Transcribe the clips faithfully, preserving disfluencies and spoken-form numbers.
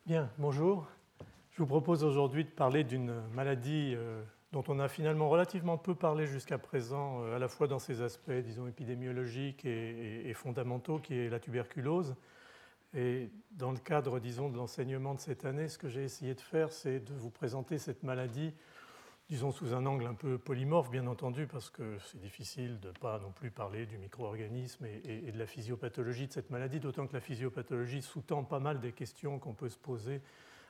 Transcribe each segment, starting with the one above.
Bien, bonjour. Je vous propose aujourd'hui de parler d'une maladie euh, dont on a finalement relativement peu parlé jusqu'à présent, euh, à la fois dans ses aspects, disons, épidémiologiques et, et, et fondamentaux, qui est la tuberculose. Et dans le cadre, disons, de l'enseignement de cette année, ce que j'ai essayé de faire, c'est de vous présenter cette maladie, disons, sous un angle un peu polymorphe, bien entendu, parce que c'est difficile de ne pas non plus parler du micro-organisme et, et, et de la physiopathologie de cette maladie, d'autant que la physiopathologie sous-tend pas mal des questions qu'on peut se poser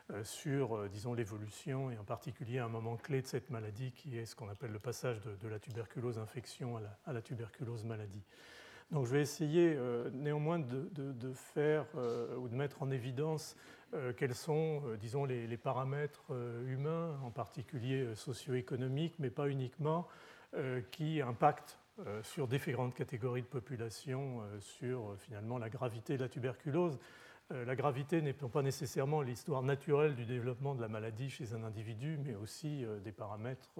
sur, euh, disons, l'évolution et en particulier un moment clé de cette maladie qui est ce qu'on appelle le passage de, de la tuberculose infection à la, à la tuberculose maladie. Donc je vais essayer euh, néanmoins de, de, de faire euh, ou de mettre en évidence euh, quels sont, euh, disons, les, les paramètres euh, humains, en particulier euh, socio-économiques, mais pas uniquement, euh, qui impactent euh, sur différentes catégories de population, euh, sur euh, finalement la gravité de la tuberculose. La gravité n'est pas nécessairement l'histoire naturelle du développement de la maladie chez un individu, mais aussi des paramètres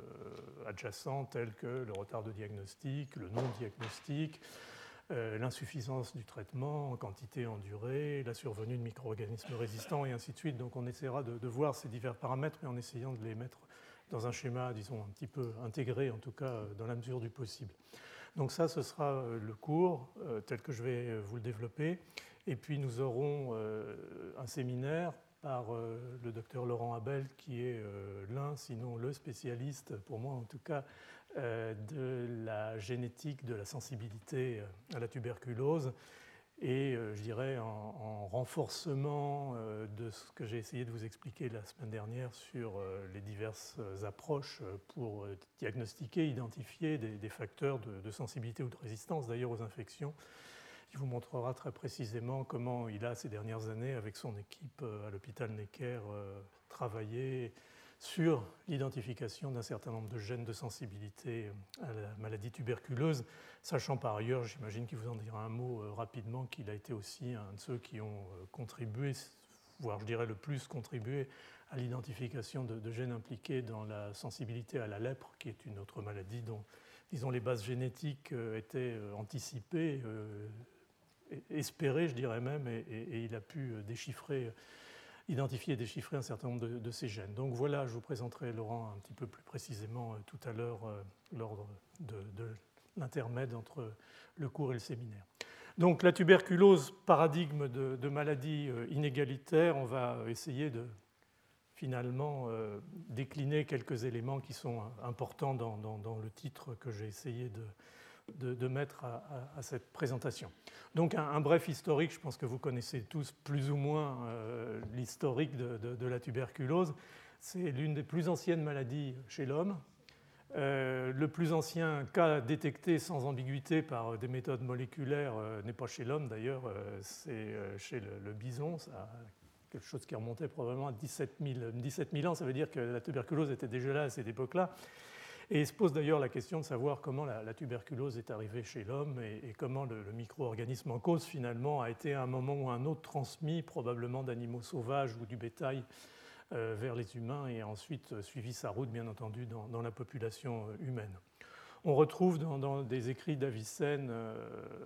adjacents tels que le retard de diagnostic, le non-diagnostic, l'insuffisance du traitement en quantité en durée, la survenue de micro-organismes résistants et ainsi de suite. Donc on essaiera de, de voir ces divers paramètres, mais en essayant de les mettre dans un schéma, disons, un petit peu intégré, en tout cas dans la mesure du possible. Donc ça, ce sera le cours tel que je vais vous le développer. Et puis nous aurons euh, un séminaire par euh, le docteur Laurent Abel, qui est euh, l'un, sinon le spécialiste, pour moi en tout cas, euh, de la génétique de la sensibilité à la tuberculose. Et euh, je dirais en, en renforcement euh, de ce que j'ai essayé de vous expliquer la semaine dernière sur euh, les diverses approches pour euh, diagnostiquer, identifier des, des facteurs de, de sensibilité ou de résistance d'ailleurs aux infections. Il vous montrera très précisément comment il a, ces dernières années, avec son équipe à l'hôpital Necker, travaillé sur l'identification d'un certain nombre de gènes de sensibilité à la maladie tuberculeuse, sachant par ailleurs, j'imagine qu'il vous en dira un mot rapidement, qu'il a été aussi un de ceux qui ont contribué, voire je dirais le plus contribué, à l'identification de, de gènes impliqués dans la sensibilité à la lèpre, qui est une autre maladie dont, disons, les bases génétiques étaient anticipées, espéré, je dirais même, et, et, et il a pu déchiffrer, identifier et déchiffrer un certain nombre de, de ces gènes. Donc voilà, je vous présenterai Laurent un petit peu plus précisément tout à l'heure euh, lors de, de l'intermède entre le cours et le séminaire. Donc la tuberculose, paradigme de, de maladie inégalitaire, on va essayer de finalement euh, décliner quelques éléments qui sont importants dans, dans, dans le titre que j'ai essayé de De, de mettre à, à, à cette présentation. Donc un, un bref historique, je pense que vous connaissez tous plus ou moins euh, l'historique de, de, de la tuberculose. C'est l'une des plus anciennes maladies chez l'homme. Euh, le plus ancien cas détecté sans ambiguïté par des méthodes moléculaires euh, n'est pas chez l'homme d'ailleurs, euh, c'est euh, chez le, le bison, ça, quelque chose qui remontait probablement à dix-sept mille ans, ça veut dire que la tuberculose était déjà là à cette époque-là. Et il se pose d'ailleurs la question de savoir comment la, la tuberculose est arrivée chez l'homme et, et comment le, le micro-organisme en cause, finalement, a été à un moment ou à un autre transmis, probablement d'animaux sauvages ou du bétail, euh, vers les humains et a ensuite suivi sa route, bien entendu, dans, dans la population humaine. On retrouve dans, dans des écrits d'Avicenne euh,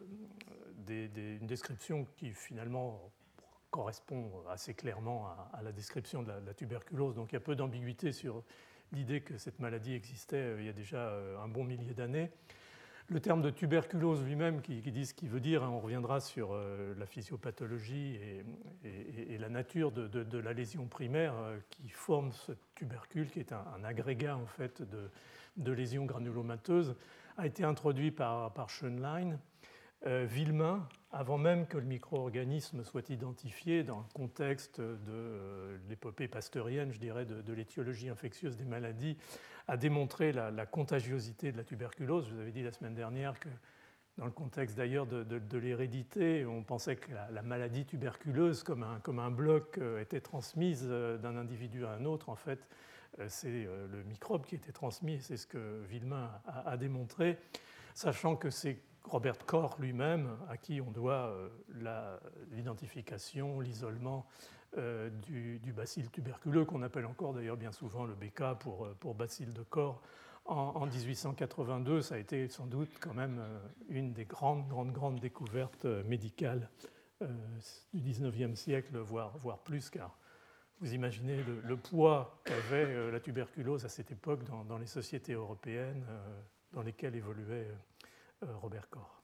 des, des, une description qui, finalement, correspond assez clairement à, à la description de la, de la tuberculose. Donc il y a peu d'ambiguïté sur l'idée que cette maladie existait il y a déjà un bon millier d'années. Le terme de tuberculose lui-même, qui, qui dit ce qu'il veut dire, hein, on reviendra sur euh, la physiopathologie et, et, et la nature de, de, de la lésion primaire euh, qui forme ce tubercule, qui est un, un agrégat en fait de, de lésions granulomateuses, a été introduit par, par Schönlein. Euh, Villemin, avant même que le micro-organisme soit identifié dans le contexte de euh, l'épopée pasteurienne, je dirais, de, de l'étiologie infectieuse des maladies, a démontré la, la contagiosité de la tuberculose. Je vous avais dit la semaine dernière que, dans le contexte d'ailleurs de, de, de l'hérédité, on pensait que la, la maladie tuberculeuse, comme un, comme un bloc, euh, était transmise d'un individu à un autre. En fait, euh, c'est euh, le microbe qui était transmis, c'est ce que Villemin a, a démontré, sachant que c'est Robert Koch lui-même, à qui on doit euh, l'identification, l'isolement euh, du, du bacille tuberculeux, qu'on appelle encore d'ailleurs bien souvent le B K pour, pour bacille de Koch, en, en dix-huit cent quatre-vingt-deux. Ça a été sans doute quand même euh, une des grandes, grandes, grandes découvertes médicales euh, du dix-neuvième siècle, voire, voire plus, car vous imaginez le, le poids qu'avait la tuberculose à cette époque dans, dans les sociétés européennes dans lesquelles évoluait Robert Koch.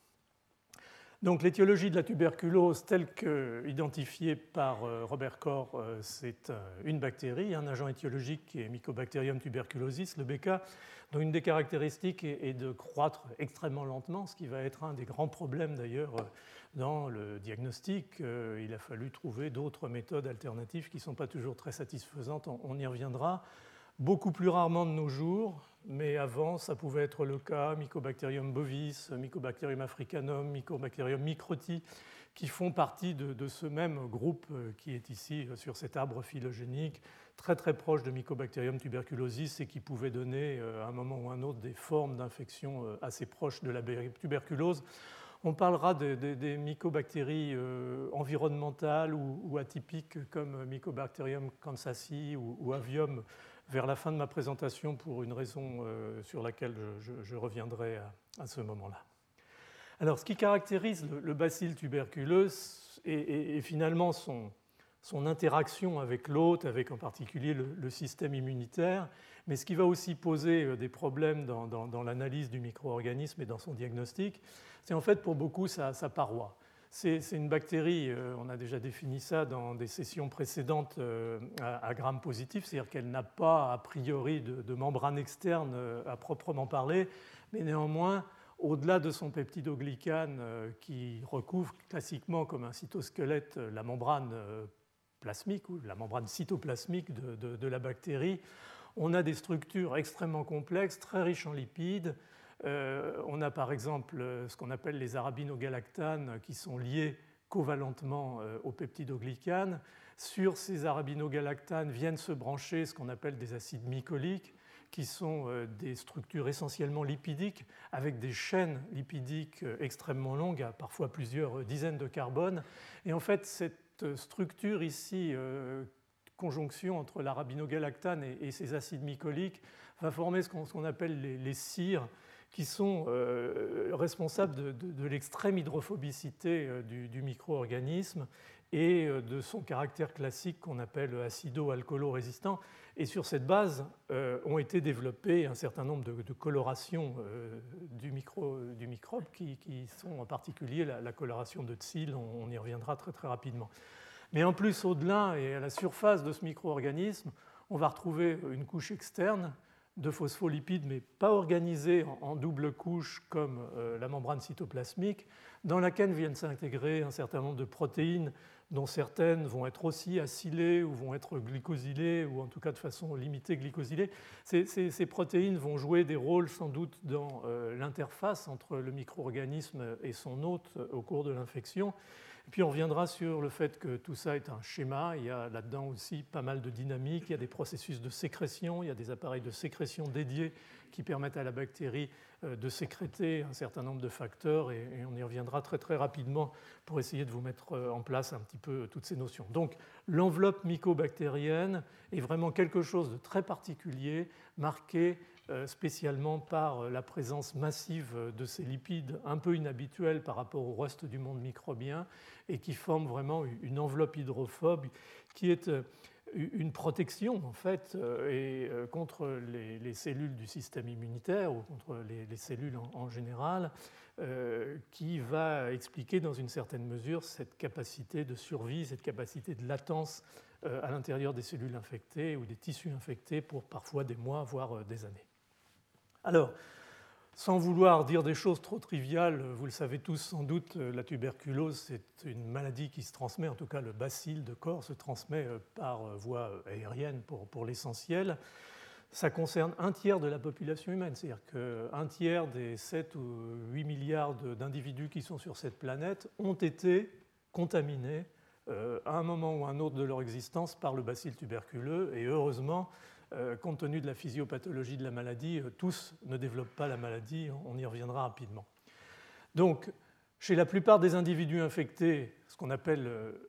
Donc l'étiologie de la tuberculose telle qu'identifiée par Robert Koch, c'est une bactérie, un agent étiologique qui est Mycobacterium tuberculosis, le B K, dont une des caractéristiques est de croître extrêmement lentement, ce qui va être un des grands problèmes d'ailleurs dans le diagnostic. Il a fallu trouver d'autres méthodes alternatives qui ne sont pas toujours très satisfaisantes, on y reviendra. Beaucoup plus rarement de nos jours, mais avant, ça pouvait être le cas, Mycobacterium bovis, Mycobacterium africanum, Mycobacterium microti, qui font partie de, de ce même groupe qui est ici sur cet arbre phylogénique, très très proche de Mycobacterium tuberculosis et qui pouvait donner à un moment ou à un autre des formes d'infection assez proches de la tuberculose. On parlera des, des, des mycobactéries euh, environnementales ou, ou atypiques comme Mycobacterium kansasi ou, ou Avium vers la fin de ma présentation pour une raison euh, sur laquelle je, je, je reviendrai à, à ce moment-là. Alors, ce qui caractérise le, le bacille tuberculeux est, est, est finalement son, son interaction avec l'hôte, avec en particulier le, le système immunitaire, mais ce qui va aussi poser des problèmes dans, dans, dans l'analyse du micro-organisme et dans son diagnostic, c'est en fait pour beaucoup sa, sa paroi. C'est, c'est une bactérie, euh, on a déjà défini ça dans des sessions précédentes euh, à, à gram positif, c'est-à-dire qu'elle n'a pas a priori de, de membrane externe euh, à proprement parler, mais néanmoins, au-delà de son peptidoglycane euh, qui recouvre classiquement comme un cytosquelette la membrane euh, plasmique ou la membrane cytoplasmique de, de, de la bactérie, on a des structures extrêmement complexes, très riches en lipides. Euh, on a par exemple ce qu'on appelle les arabinogalactanes qui sont liés covalentement euh, au peptidoglycane. Sur ces arabinogalactanes viennent se brancher ce qu'on appelle des acides mycoliques, qui sont euh, des structures essentiellement lipidiques, avec des chaînes lipidiques euh, extrêmement longues, à parfois plusieurs dizaines de carbone. Et en fait, cette structure ici, euh, conjonction entre l'arabinogalactane et, et ces acides mycoliques, va former ce qu'on, ce qu'on appelle les, les cires, qui sont euh, responsables de, de, de l'extrême hydrophobicité euh, du, du micro-organisme et euh, de son caractère classique qu'on appelle acido-alcoolo-résistant. Et sur cette base euh, ont été développées un certain nombre de, de colorations euh, du, micro, du microbe qui, qui sont en particulier la, la coloration de Tzil, on, on y reviendra très très rapidement. Mais en plus, au-delà et à la surface de ce micro-organisme, on va retrouver une couche externe de phospholipides, mais pas organisés en double couche comme la membrane cytoplasmique, dans laquelle viennent s'intégrer un certain nombre de protéines, dont certaines vont être aussi acylées ou vont être glycosylées, ou en tout cas de façon limitée glycosylées. Ces, ces, ces protéines vont jouer des rôles sans doute dans l'interface entre le micro-organisme et son hôte au cours de l'infection. Et puis on reviendra sur le fait que tout ça est un schéma. Il y a là-dedans aussi pas mal de dynamique. Il y a des processus de sécrétion, il y a des appareils de sécrétion dédiés qui permettent à la bactérie de sécréter un certain nombre de facteurs. Et on y reviendra très très rapidement pour essayer de vous mettre en place un petit peu toutes ces notions. Donc l'enveloppe mycobactérienne est vraiment quelque chose de très particulier, marqué spécialement par la présence massive de ces lipides un peu inhabituels par rapport au reste du monde microbien et qui forment vraiment une enveloppe hydrophobe qui est une protection en fait et contre les, les cellules du système immunitaire ou contre les, les cellules en, en général, euh, qui va expliquer dans une certaine mesure cette capacité de survie, cette capacité de latence euh, à l'intérieur des cellules infectées ou des tissus infectés pour parfois des mois, voire des années. Alors, sans vouloir dire des choses trop triviales, vous le savez tous sans doute, la tuberculose, c'est une maladie qui se transmet, en tout cas le bacille de Koch se transmet par voie aérienne pour, pour l'essentiel. Ça concerne un tiers de la population humaine, c'est-à-dire qu'un tiers des sept ou huit milliards d'individus qui sont sur cette planète ont été contaminés à un moment ou à un autre de leur existence par le bacille tuberculeux, et heureusement, compte tenu de la physiopathologie de la maladie, tous ne développent pas la maladie, on y reviendra rapidement. Donc, chez la plupart des individus infectés, ce qu'on appelle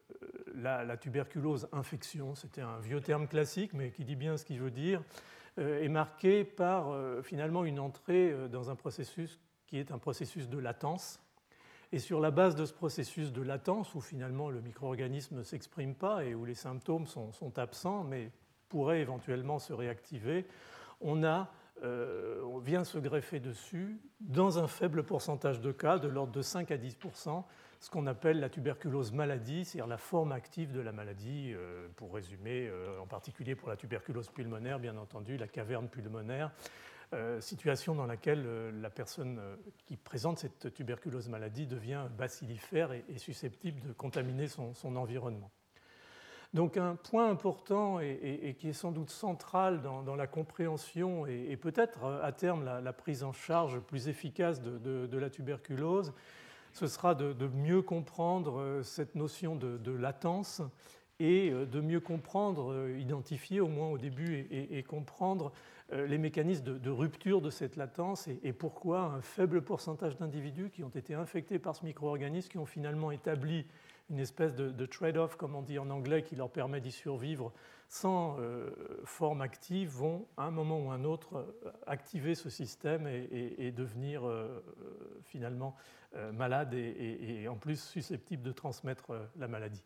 la, la tuberculose infection, c'était un vieux terme classique, mais qui dit bien ce qu'il veut dire, est marqué par finalement une entrée dans un processus qui est un processus de latence, Et sur la base de ce processus de latence, où finalement le micro-organisme ne s'exprime pas et où les symptômes sont, sont absents, mais pourraient éventuellement se réactiver, on, a, euh, on vient se greffer dessus, dans un faible pourcentage de cas, de l'ordre de cinq à dix pour cent, ce qu'on appelle la tuberculose maladie, c'est-à-dire la forme active de la maladie, euh, pour résumer, euh, en particulier pour la tuberculose pulmonaire, bien entendu, la caverne pulmonaire, euh, situation dans laquelle euh, la personne euh, qui présente cette tuberculose maladie devient bacillifère et, et susceptible de contaminer son, son environnement. Donc un point important et, et, et qui est sans doute central dans, dans la compréhension et, et peut-être à terme la, la prise en charge plus efficace de, de, de la tuberculose, ce sera de, de mieux comprendre cette notion de, de latence et de mieux comprendre, identifier au moins au début et, et, et comprendre les mécanismes de, de rupture de cette latence et, et pourquoi un faible pourcentage d'individus qui ont été infectés par ce micro-organisme, qui ont finalement établi une espèce de, de trade-off, comme on dit en anglais, qui leur permet d'y survivre sans euh, forme active, vont à un moment ou à un autre activer ce système et, et, et devenir euh, finalement euh, malades et, et, et en plus susceptibles de transmettre euh, la maladie.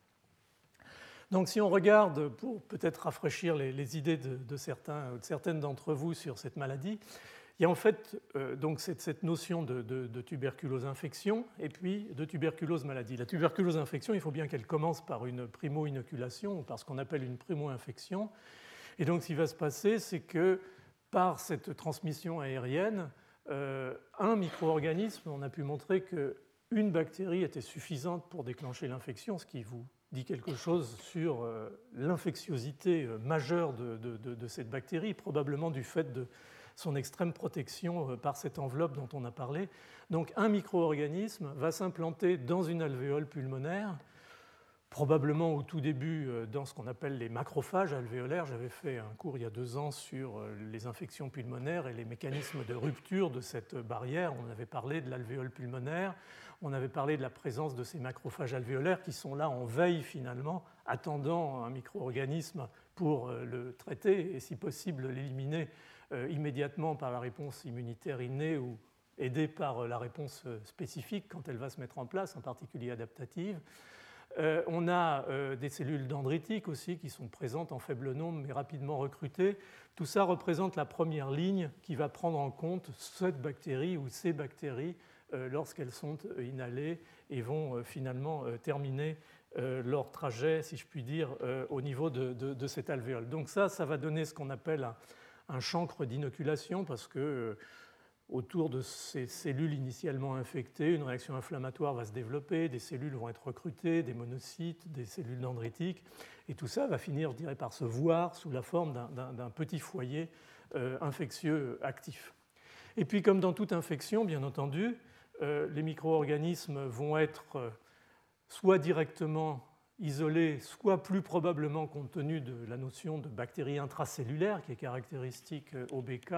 Donc si on regarde, pour peut-être rafraîchir les, les idées de, de, certains, de certaines d'entre vous sur cette maladie, il y a en fait euh, donc cette, cette notion de, de, de tuberculose infection et puis de tuberculose maladie. La tuberculose infection, il faut bien qu'elle commence par une primo-inoculation, par ce qu'on appelle une primo-infection. Et donc ce qui va se passer, c'est que par cette transmission aérienne, euh, un micro-organisme, on a pu montrer qu'une bactérie était suffisante pour déclencher l'infection, ce qui vous dit quelque chose sur euh, l'infectiosité majeure de, de, de, de cette bactérie, probablement du fait de son extrême protection par cette enveloppe dont on a parlé. Donc un micro-organisme va s'implanter dans une alvéole pulmonaire, probablement au tout début dans ce qu'on appelle les macrophages alvéolaires. J'avais fait un cours il y a deux ans sur les infections pulmonaires et les mécanismes de rupture de cette barrière. On avait parlé de l'alvéole pulmonaire, on avait parlé de la présence de ces macrophages alvéolaires qui sont là en veille finalement, attendant un micro-organisme pour le traiter et si possible l'éliminer Euh, immédiatement par la réponse immunitaire innée ou aidée par la réponse spécifique quand elle va se mettre en place, en particulier adaptative. Euh, on a euh, des cellules dendritiques aussi qui sont présentes en faible nombre mais rapidement recrutées. Tout ça représente la première ligne qui va prendre en compte cette bactérie ou ces bactéries euh, lorsqu'elles sont inhalées et vont euh, finalement euh, terminer euh, leur trajet, si je puis dire, euh, au niveau de, de, de cette alvéole. Donc ça, ça va donner ce qu'on appelle un un chancre d'inoculation parce que euh, autour de ces cellules initialement infectées, une réaction inflammatoire va se développer, des cellules vont être recrutées, des monocytes, des cellules dendritiques, et tout ça va finir, je dirais, par se voir sous la forme d'un, d'un, d'un petit foyer euh, infectieux actif. Et puis, comme dans toute infection, bien entendu, euh, les micro-organismes vont être euh, soit directement isolés, soit plus probablement, compte tenu de la notion de bactéries intracellulaires qui est caractéristique au B K,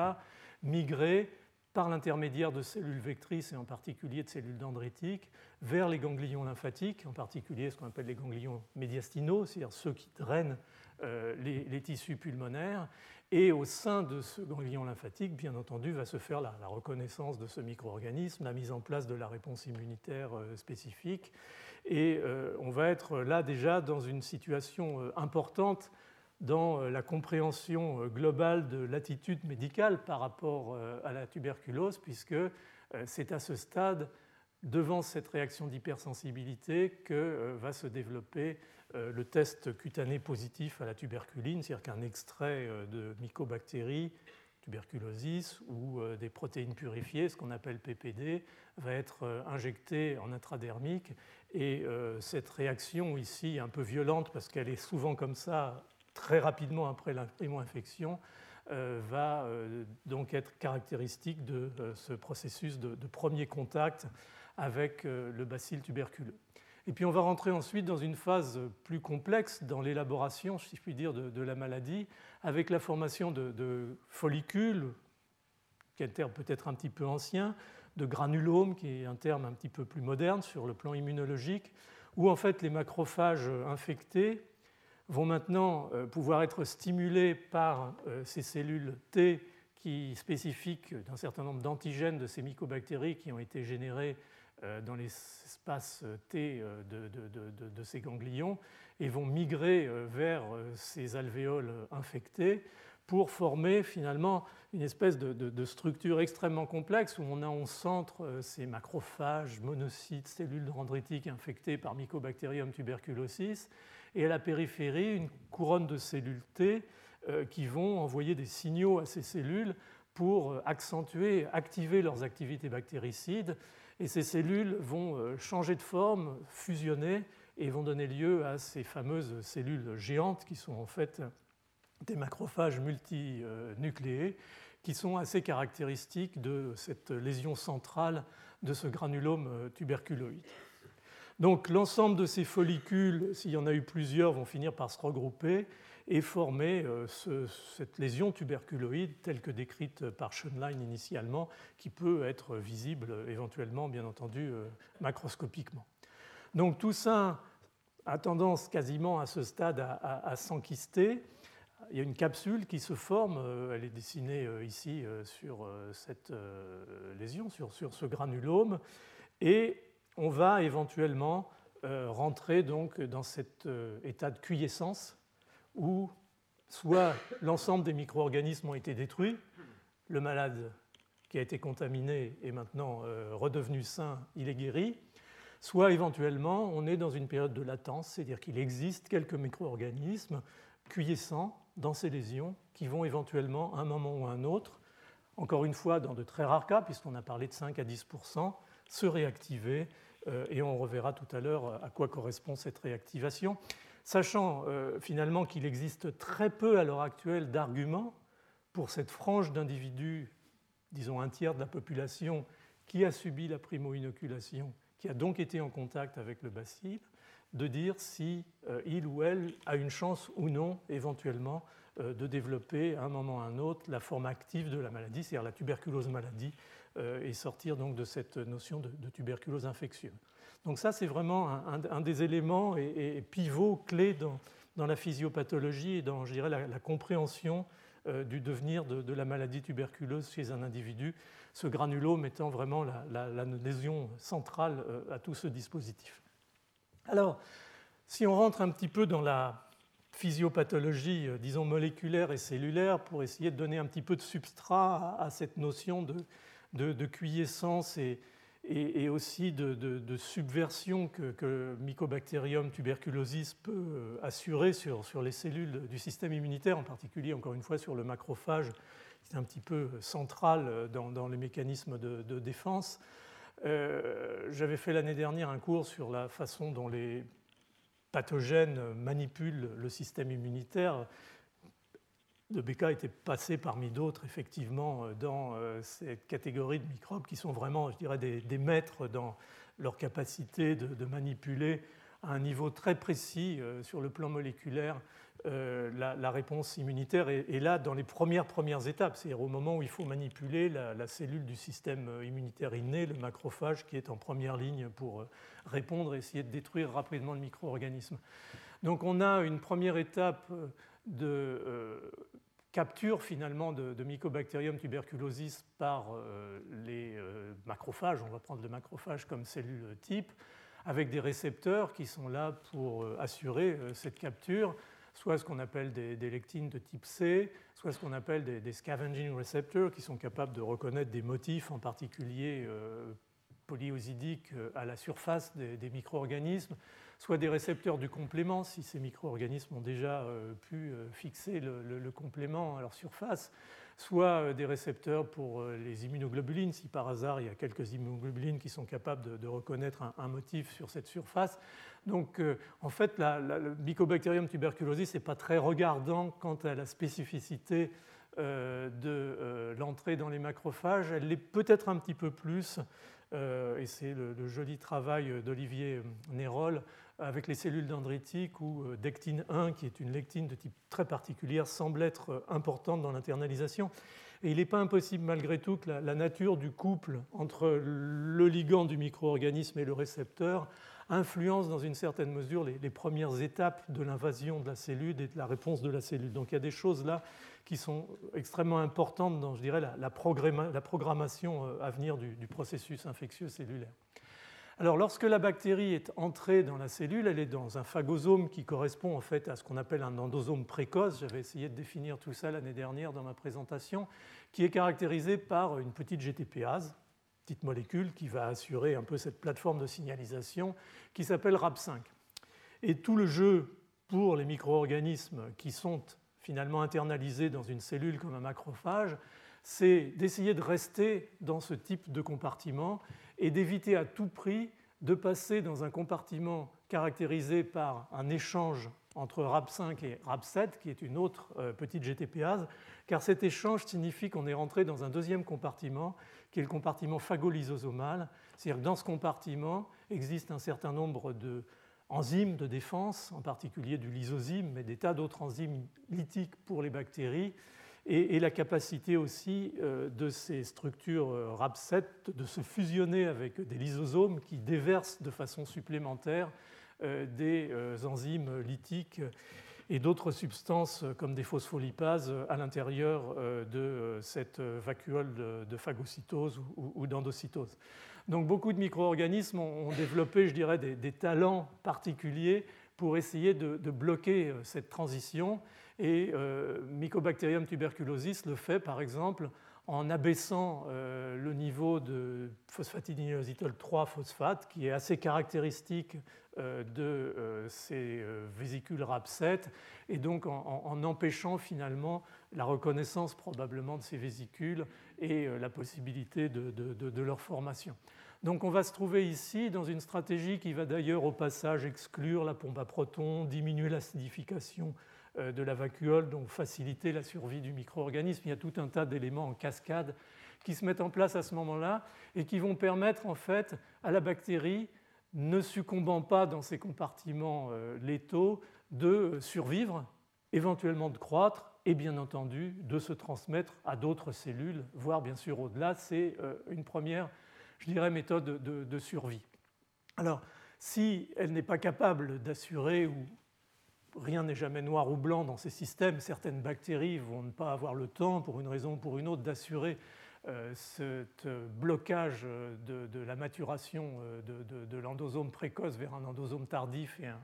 migrer par l'intermédiaire de cellules vectrices et en particulier de cellules dendritiques vers les ganglions lymphatiques, en particulier ce qu'on appelle les ganglions médiastinaux, c'est-à-dire ceux qui drainent euh, les, les tissus pulmonaires. Et au sein de ce ganglion lymphatique, bien entendu, va se faire la, la reconnaissance de ce micro-organisme, la mise en place de la réponse immunitaire euh, spécifique. Et euh, on va être là déjà dans une situation euh, importante dans euh, la compréhension euh, globale de l'attitude médicale par rapport euh, à la tuberculose, puisque euh, c'est à ce stade, devant cette réaction d'hypersensibilité, que euh, va se développer euh, le test cutané positif à la tuberculine, c'est-à-dire qu'un extrait euh, de mycobactéries, tuberculosis ou euh, des protéines purifiées, ce qu'on appelle P P D, va être euh, injecté en intradermique. Et euh, cette réaction ici, un peu violente, parce qu'elle est souvent comme ça, très rapidement après la primo-infection, euh, va euh, donc être caractéristique de euh, ce processus de, de premier contact avec euh, le bacille tuberculeux. Et puis on va rentrer ensuite dans une phase plus complexe dans l'élaboration, si je puis dire, de, de la maladie, avec la formation de, de follicules, qui est un terme peut-être un petit peu ancien, de granulomes, qui est un terme un petit peu plus moderne sur le plan immunologique, où en fait les macrophages infectés vont maintenant pouvoir être stimulés par ces cellules T qui spécifiques d'un certain nombre d'antigènes de ces mycobactéries qui ont été générées dans les espaces T de, de, de, de ces ganglions et vont migrer vers ces alvéoles infectés pour former finalement une espèce de, de, de structure extrêmement complexe où on a en centre ces macrophages, monocytes, cellules dendritiques infectées par Mycobacterium tuberculosis et à la périphérie une couronne de cellules T euh, qui vont envoyer des signaux à ces cellules pour accentuer, activer leurs activités bactéricides et ces cellules vont changer de forme, fusionner et vont donner lieu à ces fameuses cellules géantes qui sont en fait des macrophages multinucléés qui sont assez caractéristiques de cette lésion centrale de ce granulome tuberculoïde. Donc l'ensemble de ces follicules, s'il y en a eu plusieurs, vont finir par se regrouper et former ce, cette lésion tuberculoïde telle que décrite par Schönlein initialement, qui peut être visible éventuellement, bien entendu, macroscopiquement. Donc tout ça a tendance quasiment à ce stade à, à, à s'enquister. Il y a une capsule qui se forme, elle est dessinée ici sur cette lésion, sur, sur ce granulome, et on va éventuellement rentrer donc dans cet état de quiescence où soit l'ensemble des micro-organismes ont été détruits, le malade qui a été contaminé est maintenant redevenu sain, il est guéri, soit éventuellement on est dans une période de latence, c'est-à-dire qu'il existe quelques micro-organismes quiescents dans ces lésions qui vont éventuellement, à un moment ou à un autre, encore une fois dans de très rares cas, puisqu'on a parlé de cinq à dix pour cent, se réactiver, euh, et on reverra tout à l'heure à quoi correspond cette réactivation, sachant euh, finalement qu'il existe très peu à l'heure actuelle d'arguments pour cette frange d'individus, disons un tiers de la population, qui a subi la primo-inoculation, qui a donc été en contact avec le bacille, de dire si euh, il ou elle a une chance ou non, éventuellement, euh, de développer à un moment ou à un autre la forme active de la maladie, c'est-à-dire la tuberculose maladie, euh, et sortir donc de cette notion de, de tuberculose infectieuse. Donc ça, c'est vraiment un, un, un des éléments et, et pivots clés dans, dans la physiopathologie et dans, je dirais, la, la compréhension euh, du devenir de, de la maladie tuberculeuse chez un individu, ce granulome étant vraiment la, la, la lésion centrale euh, à tout ce dispositif. Alors, si on rentre un petit peu dans la physiopathologie, disons, moléculaire et cellulaire, pour essayer de donner un petit peu de substrat à, à cette notion de, de, de quiescence et, et, et aussi de, de, de subversion que, que Mycobacterium tuberculosis peut assurer sur, sur les cellules du système immunitaire, en particulier, encore une fois, sur le macrophage, qui est un petit peu central dans, dans les mécanismes de, de défense. Euh, j'avais fait l'année dernière un cours sur la façon dont les pathogènes manipulent le système immunitaire. De Becca était passé parmi d'autres, effectivement, dans cette catégorie de microbes qui sont vraiment, je dirais, des, des maîtres dans leur capacité de, de manipuler à un niveau très précis euh, sur le plan moléculaire euh, la, la réponse immunitaire est, est là dans les premières premières étapes, c'est-à-dire au moment où il faut manipuler la, la cellule du système immunitaire inné, le macrophage qui est en première ligne pour répondre et essayer de détruire rapidement le micro-organisme. Donc on a une première étape de euh, capture finalement de, de Mycobacterium tuberculosis par euh, les euh, macrophages, on va prendre le macrophage comme cellule type, avec des récepteurs qui sont là pour assurer cette capture, soit ce qu'on appelle des, des lectines de type C, soit ce qu'on appelle des, des scavenging receptors qui sont capables de reconnaître des motifs, en particulier euh, polyosidiques, à la surface des, des micro-organismes, soit des récepteurs du complément, si ces micro-organismes ont déjà euh, pu euh, fixer le, le, le complément à leur surface, soit des récepteurs pour les immunoglobulines, si par hasard il y a quelques immunoglobulines qui sont capables de, de reconnaître un, un motif sur cette surface. Donc euh, en fait, la, la, le Mycobacterium tuberculosis n'est pas très regardant quant à la spécificité euh, de euh, l'entrée dans les macrophages. Elle l'est peut-être un petit peu plus, euh, et c'est le, le joli travail d'Olivier Nérol avec les cellules dendritiques où dectine un, qui est une lectine de type très particulière, semble être importante dans l'internalisation. Et il n'est pas impossible malgré tout que la, la nature du couple entre le ligand du micro-organisme et le récepteur influence dans une certaine mesure les, les premières étapes de l'invasion de la cellule et de la réponse de la cellule. Donc il y a des choses là qui sont extrêmement importantes dans, je dirais, la, la, programma, la programmation à venir du, du processus infectieux cellulaire. Alors, lorsque la bactérie est entrée dans la cellule, elle est dans un phagosome qui correspond en fait à ce qu'on appelle un endosome précoce. J'avais essayé de définir tout ça l'année dernière dans ma présentation, qui est caractérisé par une petite G T P ase, petite molécule qui va assurer un peu cette plateforme de signalisation qui s'appelle R A B cinq. Et tout le jeu pour les micro-organismes qui sont finalement internalisés dans une cellule comme un macrophage, c'est d'essayer de rester dans ce type de compartiment et d'éviter à tout prix de passer dans un compartiment caractérisé par un échange entre R A B cinq et R A B sept, qui est une autre euh, petite G T P ase, car cet échange signifie qu'on est rentré dans un deuxième compartiment, qui est le compartiment phagolysosomal. C'est-à-dire que dans ce compartiment existe un certain nombre d'enzymes de défense, en particulier du lysozyme, mais des tas d'autres enzymes lytiques pour les bactéries, et la capacité aussi de ces structures R A B sept de se fusionner avec des lysosomes qui déversent de façon supplémentaire des enzymes lytiques et d'autres substances comme des phospholipases à l'intérieur de cette vacuole de phagocytose ou d'endocytose. Donc beaucoup de micro-organismes ont développé, je dirais, des, des talents particuliers pour essayer de, de bloquer cette transition. Et euh, Mycobacterium tuberculosis le fait, par exemple, en abaissant euh, le niveau de phosphatidylinositol trois phosphate, qui est assez caractéristique euh, de euh, ces euh, vésicules R A B sept, et donc en, en empêchant finalement la reconnaissance probablement de ces vésicules et euh, la possibilité de, de, de, de leur formation. Donc on va se trouver ici dans une stratégie qui va d'ailleurs au passage exclure la pompe à protons, diminuer l'acidification de la vacuole, donc faciliter la survie du micro-organisme. Il y a tout un tas d'éléments en cascade qui se mettent en place à ce moment-là et qui vont permettre en fait à la bactérie, ne succombant pas dans ces compartiments létaux, de survivre, éventuellement de croître et bien entendu de se transmettre à d'autres cellules, voire bien sûr au-delà. C'est une première, je dirais, méthode de, de survie. Alors, si elle n'est pas capable d'assurer ou rien n'est jamais noir ou blanc dans ces systèmes. Certaines bactéries vont ne pas avoir le temps, pour une raison ou pour une autre, d'assurer euh, ce blocage de, de la maturation de, de, de l'endosome précoce vers un endosome tardif et un,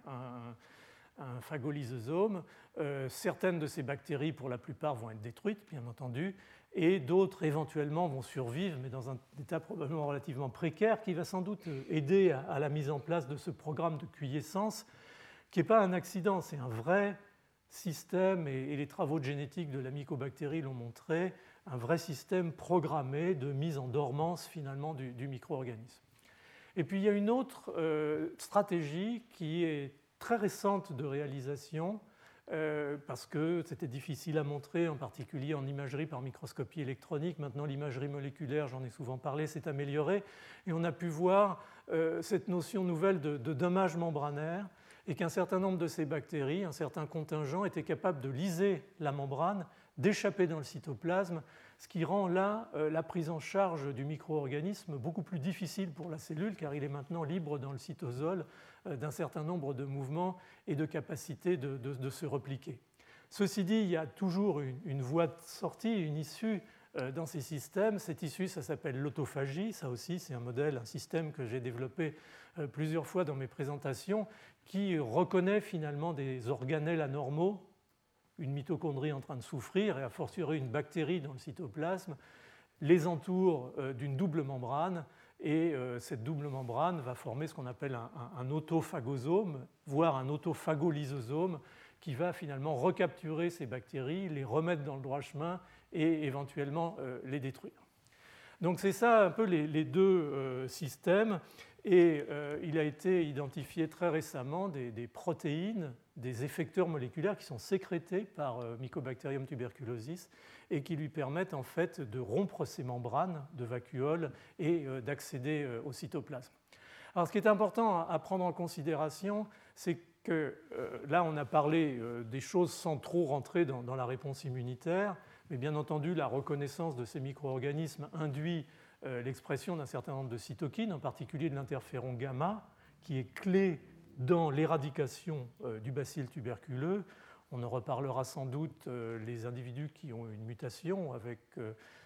un, un phagolysosome. Euh, certaines de ces bactéries, pour la plupart, vont être détruites, bien entendu, et d'autres, éventuellement, vont survivre, mais dans un état probablement relativement précaire, qui va sans doute aider à, à la mise en place de ce programme de quiescence, qui n'est pas un accident, c'est un vrai système, et les travaux de génétique de la mycobactérie l'ont montré, un vrai système programmé de mise en dormance finalement du, du micro-organisme. Et puis il y a une autre euh, stratégie qui est très récente de réalisation, euh, parce que c'était difficile à montrer, en particulier en imagerie par microscopie électronique. Maintenant l'imagerie moléculaire, j'en ai souvent parlé, s'est améliorée, et on a pu voir euh, cette notion nouvelle de, de dommage membranaire, et qu'un certain nombre de ces bactéries, un certain contingent, étaient capables de liser la membrane, d'échapper dans le cytoplasme, ce qui rend là euh, la prise en charge du micro-organisme beaucoup plus difficile pour la cellule, car il est maintenant libre dans le cytosol euh, d'un certain nombre de mouvements et de capacités de, de, de se repliquer. Ceci dit, il y a toujours une, une voie de sortie, une issue euh, dans ces systèmes. Cette issue, ça s'appelle l'autophagie. Ça aussi, c'est un modèle, un système que j'ai développé euh, plusieurs fois dans mes présentations, qui reconnaît finalement des organelles anormaux, une mitochondrie en train de souffrir et a fortiori une bactérie dans le cytoplasme, les entoure d'une double membrane, et cette double membrane va former ce qu'on appelle un, un, un autophagosome, voire un autophagolysosome, qui va finalement recapturer ces bactéries, les remettre dans le droit chemin et éventuellement les détruire. Donc c'est ça un peu les, les deux euh, systèmes. Et euh, il a été identifié très récemment des, des protéines, des effecteurs moléculaires qui sont sécrétés par euh, Mycobacterium tuberculosis et qui lui permettent en fait de rompre ces membranes de vacuole et euh, d'accéder euh, au cytoplasme. Alors ce qui est important à, à prendre en considération, c'est que euh, là on a parlé euh, des choses sans trop rentrer dans, dans la réponse immunitaire, mais bien entendu la reconnaissance de ces micro-organismes induit l'expression d'un certain nombre de cytokines, en particulier de l'interféron gamma, qui est clé dans l'éradication du bacille tuberculeux. On en reparlera sans doute les individus qui ont une mutation avec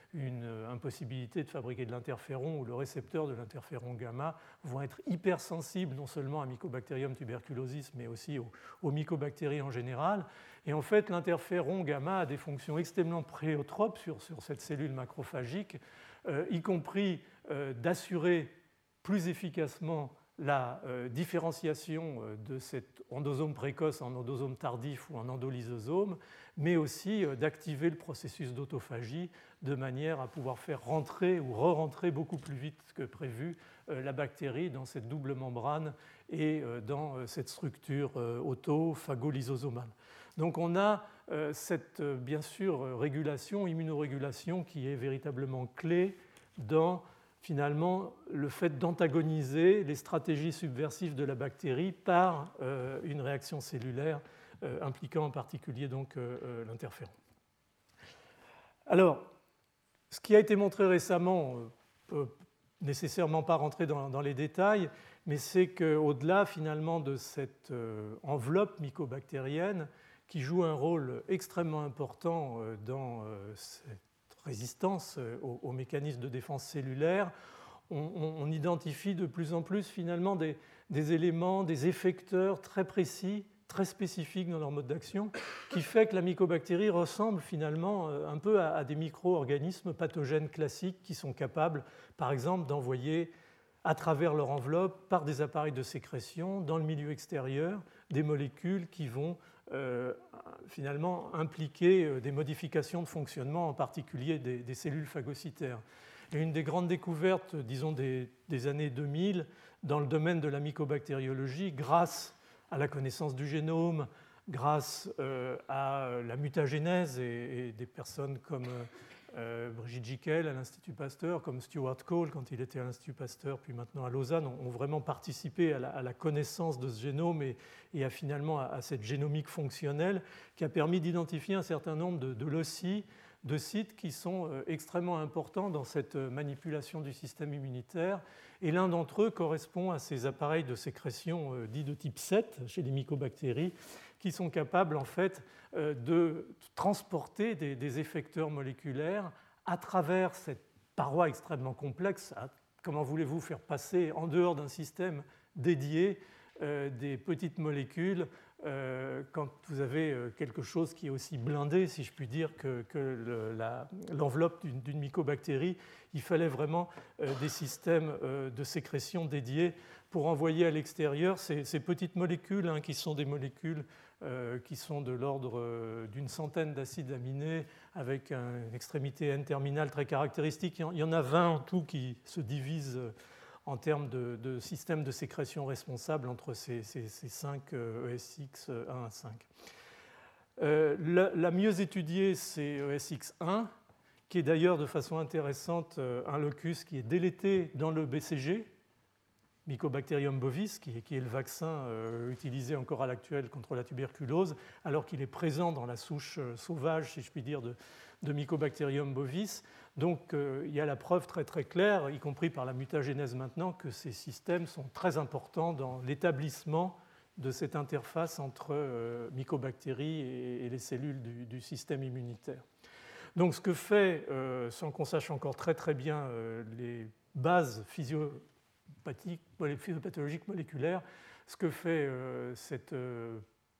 une impossibilité de fabriquer de l'interféron ou le récepteur de l'interféron gamma vont être hypersensibles non seulement à Mycobacterium tuberculosis mais aussi aux, aux mycobactéries en général. Et en fait, l'interféron gamma a des fonctions extrêmement pléiotropes sur, sur cette cellule macrophagique, euh, y compris euh, d'assurer plus efficacement la euh, différenciation de cet endosome précoce en endosome tardif ou en endolysosome, mais aussi euh, d'activer le processus d'autophagie de manière à pouvoir faire rentrer ou re-rentrer beaucoup plus vite que prévu euh, la bactérie dans cette double membrane et euh, dans euh, cette structure euh, autophagolysosomale. Donc on a euh, cette, euh, bien sûr, régulation, immunorégulation qui est véritablement clé dans finalement le fait d'antagoniser les stratégies subversives de la bactérie par euh, une réaction cellulaire euh, impliquant en particulier donc euh, euh, l'interféron. Alors, ce qui a été montré récemment ne euh, peut nécessairement pas rentrer dans, dans les détails, mais c'est qu'au-delà finalement de cette euh, enveloppe mycobactérienne qui joue un rôle extrêmement important euh, dans euh, cette résistance aux, aux mécanismes de défense cellulaire, on, on, on identifie de plus en plus finalement des, des éléments, des effecteurs très précis, très spécifiques dans leur mode d'action, qui fait que la mycobactérie ressemble finalement un peu à, à des micro-organismes pathogènes classiques qui sont capables, par exemple, d'envoyer à travers leur enveloppe, par des appareils de sécrétion, dans le milieu extérieur, des molécules qui vont Euh, finalement impliquer des modifications de fonctionnement, en particulier des, des cellules phagocytaires. Et une des grandes découvertes, disons, des, des années deux mille dans le domaine de la mycobactériologie, grâce à la connaissance du génome, grâce euh, à la mutagénèse et, et des personnes comme euh, Brigitte Gickel à l'Institut Pasteur, comme Stuart Cole quand il était à l'Institut Pasteur, puis maintenant à Lausanne, ont, ont vraiment participé à la, à la connaissance de ce génome et, et à, finalement à, à cette génomique fonctionnelle qui a permis d'identifier un certain nombre de, de loci, de sites qui sont euh, extrêmement importants dans cette manipulation du système immunitaire. Et l'un d'entre eux correspond à ces appareils de sécrétion euh, dits de type sept chez les mycobactéries, qui sont capables en fait euh, de transporter des, des effecteurs moléculaires à travers cette paroi extrêmement complexe. Comment voulez-vous faire passer en dehors d'un système dédié euh, des petites molécules euh, quand vous avez quelque chose qui est aussi blindé, si je puis dire, que, que le, la, l'enveloppe d'une, d'une mycobactérie? Il fallait vraiment euh, des systèmes euh, de sécrétion dédiés pour envoyer à l'extérieur ces, ces petites molécules, hein, qui sont des molécules euh, qui sont de l'ordre euh, d'une centaine d'acides aminés avec un, une extrémité N-terminale très caractéristique. Il y en a vingt en tout qui se divisent en termes de, de systèmes de sécrétion responsables entre ces, ces, ces cinq E S X un à cinq. Euh, la, la mieux étudiée, c'est E S X un, qui est d'ailleurs de façon intéressante un locus qui est délété dans le B C G, Mycobacterium bovis, qui est, qui est le vaccin euh, utilisé encore à l'actuel contre la tuberculose, alors qu'il est présent dans la souche euh, sauvage, si je puis dire, de, de Mycobacterium bovis. Donc euh, il y a la preuve très très claire, y compris par la mutagénèse maintenant, que ces systèmes sont très importants dans l'établissement de cette interface entre euh, mycobactéries et, et les cellules du, du système immunitaire. Donc ce que fait, euh, sans qu'on sache encore très très bien euh, les bases physio physiopathologiques moléculaires, ce que fait euh, cette, euh,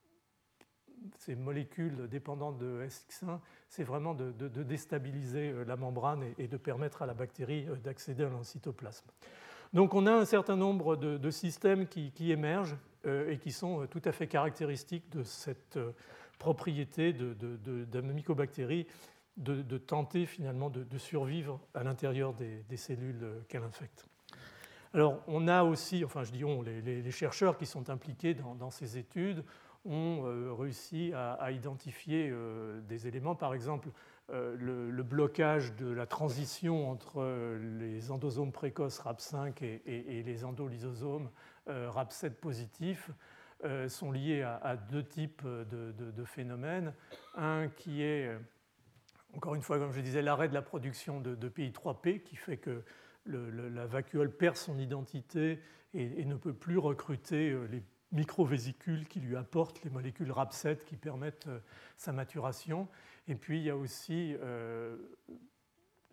ces molécules dépendantes de E S X un, c'est vraiment de, de, de déstabiliser la membrane et, et de permettre à la bactérie d'accéder à l'cytoplasme. Donc on a un certain nombre de, de systèmes qui, qui émergent euh, et qui sont tout à fait caractéristiques de cette euh, propriété de, de, de, de la mycobactérie de, de tenter finalement de, de survivre à l'intérieur des, des cellules qu'elle infecte. Alors, on a aussi, enfin je dis on, les, les chercheurs qui sont impliqués dans, dans ces études ont euh, réussi à, à identifier euh, des éléments, par exemple euh, le, le blocage de la transition entre euh, les endosomes précoces R A P cinq et, et, et les endolysosomes euh, R A P sept positifs euh, sont liés à, à deux types de, de, de phénomènes. Un qui est, encore une fois, comme je disais, l'arrêt de la production de, de P I trois P, qui fait que Le, le, la vacuole perd son identité et, et ne peut plus recruter les microvésicules qui lui apportent les molécules R A P sept qui permettent euh, sa maturation. Et puis il y a aussi euh,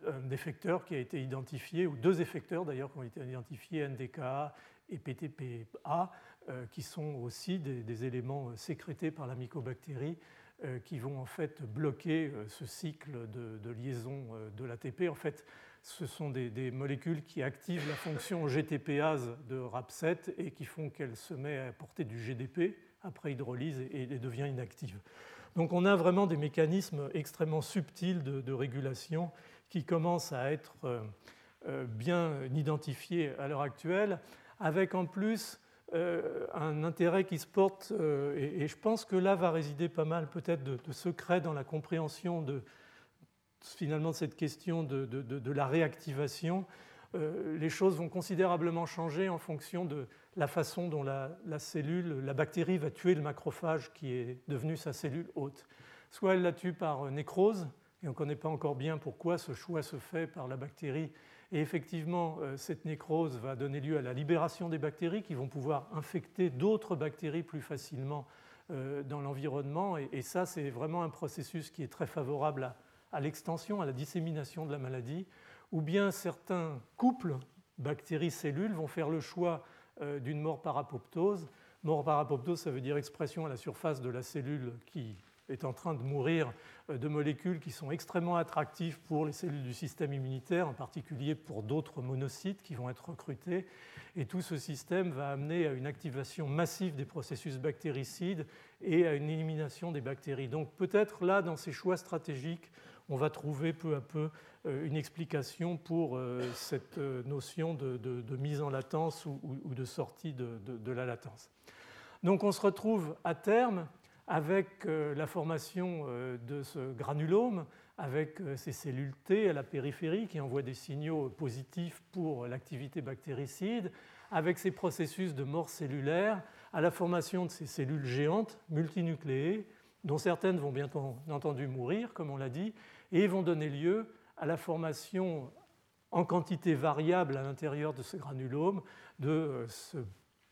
un effecteur qui a été identifié, ou deux effecteurs d'ailleurs qui ont été identifiés, N D K A et P T P A, euh, qui sont aussi des, des éléments sécrétés par la mycobactérie euh, qui vont en fait bloquer euh, ce cycle de, de liaison euh, de l'A T P. En fait, ce sont des, des molécules qui activent la fonction G T P ase de R A P sept et qui font qu'elle se met à apporter du G D P après hydrolyse et, et devient inactive. Donc on a vraiment des mécanismes extrêmement subtils de, de régulation qui commencent à être euh, bien identifiés à l'heure actuelle, avec en plus euh, un intérêt qui se porte, euh, et, et je pense que là va résider pas mal peut-être de, de secret dans la compréhension de, finalement de cette question de, de, de, de la réactivation. Euh, les choses vont considérablement changer en fonction de la façon dont la, la cellule, la bactérie va tuer le macrophage qui est devenu sa cellule hôte. Soit elle la tue par nécrose, et on ne connaît pas encore bien pourquoi ce choix se fait par la bactérie. Et effectivement, cette nécrose va donner lieu à la libération des bactéries qui vont pouvoir infecter d'autres bactéries plus facilement dans l'environnement. Et ça, c'est vraiment un processus qui est très favorable à, à l'extension, à la dissémination de la maladie. Ou bien certains couples bactéries-cellules vont faire le choix d'une mort par apoptose. Mort par apoptose, ça veut dire expression à la surface de la cellule qui est en train de mourir de molécules qui sont extrêmement attractives pour les cellules du système immunitaire, en particulier pour d'autres monocytes qui vont être recrutés. Et tout ce système va amener à une activation massive des processus bactéricides et à une élimination des bactéries. Donc peut-être là, dans ces choix stratégiques, on va trouver peu à peu une explication pour cette notion de, de, de mise en latence ou, ou de sortie de, de, de la latence. Donc on se retrouve à terme avec la formation de ce granulome, avec ces cellules T à la périphérie qui envoient des signaux positifs pour l'activité bactéricide, avec ces processus de mort cellulaire, à la formation de ces cellules géantes multinucléées, dont certaines vont bien entendu mourir, comme on l'a dit, et vont donner lieu à la formation en quantité variable à l'intérieur de ce granulome de cette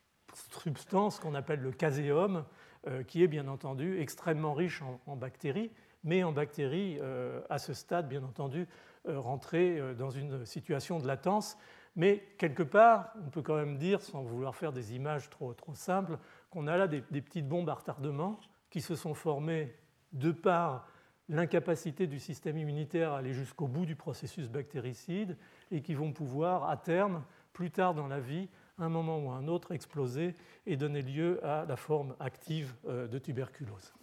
substance qu'on appelle le caséum, qui est bien entendu extrêmement riche en, en bactéries, mais en bactéries euh, à ce stade, bien entendu, euh, rentrées dans une situation de latence. Mais quelque part, on peut quand même dire, sans vouloir faire des images trop, trop simples, qu'on a là des, des petites bombes à retardement qui se sont formées de par l'incapacité du système immunitaire à aller jusqu'au bout du processus bactéricide et qui vont pouvoir, à terme, plus tard dans la vie, un moment ou un autre, exploser et donner lieu à la forme active de tuberculose.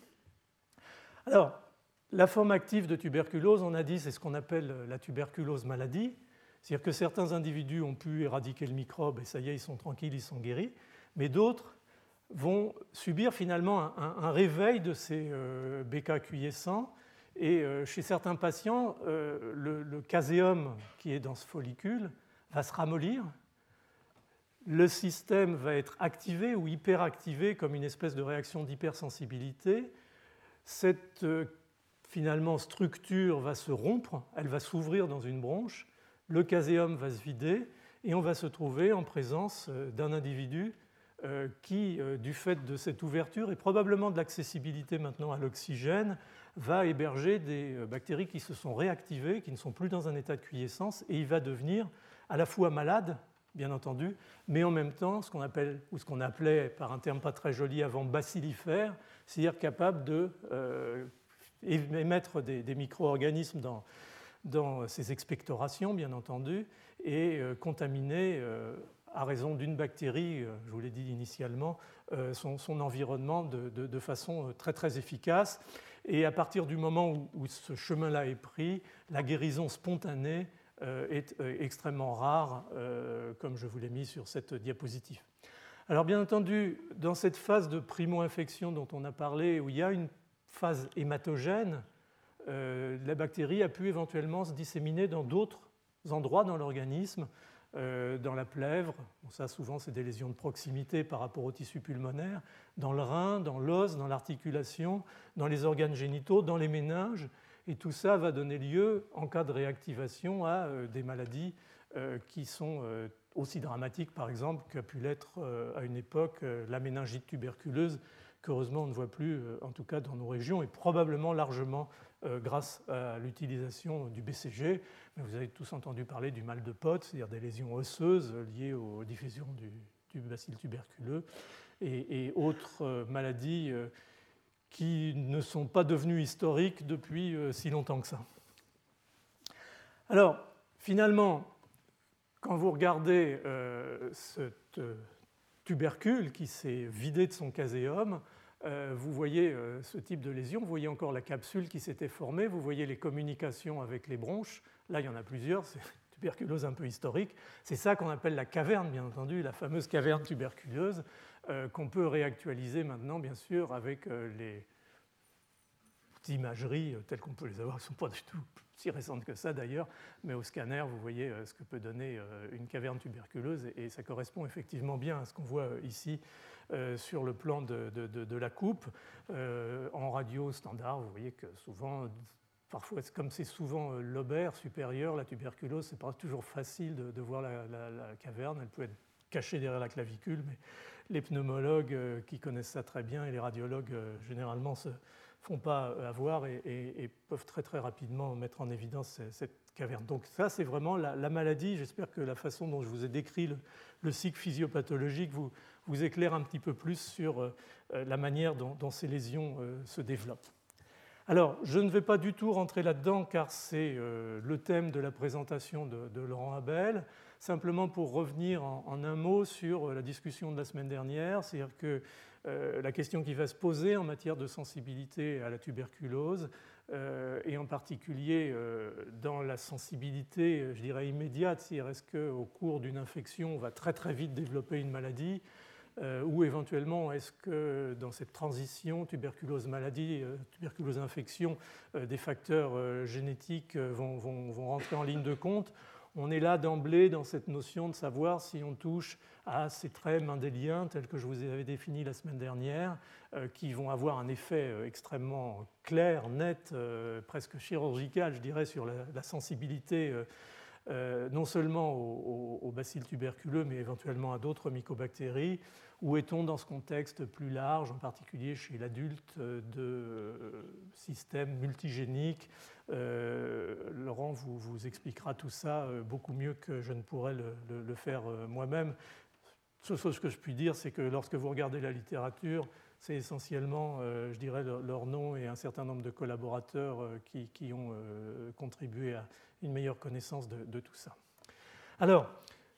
Alors, la forme active de tuberculose, on a dit, c'est ce qu'on appelle la tuberculose maladie, c'est-à-dire que certains individus ont pu éradiquer le microbe et ça y est, ils sont tranquilles, ils sont guéris, mais d'autres vont subir finalement un, un, un réveil de ces euh, B K quiescents. Et euh, chez certains patients, euh, le, le caséum qui est dans ce follicule va se ramollir. Le système va être activé ou hyperactivé comme une espèce de réaction d'hypersensibilité. Cette euh, finalement structure va se rompre, elle va s'ouvrir dans une bronche, le caséum va se vider et on va se trouver en présence d'un individu euh, qui, euh, du fait de cette ouverture et probablement de l'accessibilité maintenant à l'oxygène, va héberger des bactéries qui se sont réactivées, qui ne sont plus dans un état de quiescence et il va devenir à la fois malade, bien entendu, mais en même temps ce qu'on appelle, ou ce qu'on appelait par un terme pas très joli avant, bacillifère, c'est-à-dire capable de euh, émettre des, des micro-organismes dans, dans ses expectorations, bien entendu, et euh, contaminer, euh, à raison d'une bactérie, euh, je vous l'ai dit initialement, euh, son, son environnement de, de, de façon très très efficace. Et à partir du moment où, où ce chemin-là est pris, la guérison spontanée est extrêmement rare, comme je vous l'ai mis sur cette diapositive. Alors bien entendu, dans cette phase de primo-infection dont on a parlé, où il y a une phase hématogène, la bactérie a pu éventuellement se disséminer dans d'autres endroits dans l'organisme, dans la plèvre, bon, ça souvent c'est des lésions de proximité par rapport au tissu pulmonaire, dans le rein, dans l'os, dans l'articulation, dans les organes génitaux, dans les méninges. Et tout ça va donner lieu, en cas de réactivation, à euh, des maladies euh, qui sont euh, aussi dramatiques, par exemple, qu'a pu l'être euh, à une époque euh, la méningite tuberculeuse, qu'heureusement on ne voit plus, euh, en tout cas dans nos régions, et probablement largement euh, grâce à l'utilisation du B C G. Mais vous avez tous entendu parler du mal de Pott, c'est-à-dire des lésions osseuses liées aux diffusions du, du bacille tuberculeux et, et autres euh, maladies euh, qui ne sont pas devenues historiques depuis euh, si longtemps que ça. Alors, finalement, quand vous regardez euh, ce euh, tubercule qui s'est vidé de son caséum, euh, vous voyez euh, ce type de lésion, vous voyez encore la capsule qui s'était formée, vous voyez les communications avec les bronches. Là, il y en a plusieurs, c'est une tuberculose un peu historique. C'est ça qu'on appelle la caverne, bien entendu, la fameuse caverne tuberculeuse, euh, qu'on peut réactualiser maintenant, bien sûr, avec euh, les imageries telles qu'on peut les avoir, qui ne sont pas du tout si récentes que ça d'ailleurs, mais au scanner, vous voyez ce que peut donner une caverne tuberculeuse, et ça correspond effectivement bien à ce qu'on voit ici sur le plan de, de, de, de la coupe. En radio standard, vous voyez que souvent, parfois, comme c'est souvent lobaire supérieur, la tuberculose, ce n'est pas toujours facile de, de voir la, la, la caverne, elle peut être cachée derrière la clavicule, mais les pneumologues qui connaissent ça très bien et les radiologues généralement se font pas avoir et, et, et peuvent très très rapidement mettre en évidence cette caverne. Donc ça, c'est vraiment la, la maladie. J'espère que la façon dont je vous ai décrit le, le cycle physiopathologique vous, vous éclaire un petit peu plus sur euh, la manière dont, dont ces lésions euh, se développent. Alors, je ne vais pas du tout rentrer là-dedans car c'est euh, le thème de la présentation de, de Laurent Abel. Simplement pour revenir en, en un mot sur la discussion de la semaine dernière, c'est-à-dire que euh, la question qui va se poser en matière de sensibilité à la tuberculose, euh, et en particulier euh, dans la sensibilité, je dirais, immédiate, c'est-à-dire est-ce qu'au cours d'une infection, on va très très vite développer une maladie, euh, ou éventuellement est-ce que dans cette transition tuberculose-maladie, euh, tuberculose-infection, euh, des facteurs euh, génétiques vont, vont, vont rentrer en ligne de compte. On est là d'emblée dans cette notion de savoir si on touche à ces traits mendéliens tels que je vous avais définis la semaine dernière, euh, qui vont avoir un effet extrêmement clair, net, euh, presque chirurgical, je dirais, sur la, la sensibilité euh, euh, non seulement au, au, au bacille tuberculeux, mais éventuellement à d'autres mycobactéries. Où est-on dans ce contexte plus large, en particulier chez l'adulte, de systèmes multigéniques? euh, Laurent vous, vous expliquera tout ça beaucoup mieux que je ne pourrais le, le, le faire moi-même. Ce, ce que je puis dire, c'est que lorsque vous regardez la littérature, c'est essentiellement, euh, je dirais, leur, leur nom et un certain nombre de collaborateurs euh, qui, qui ont euh, contribué à une meilleure connaissance de, de tout ça. Alors,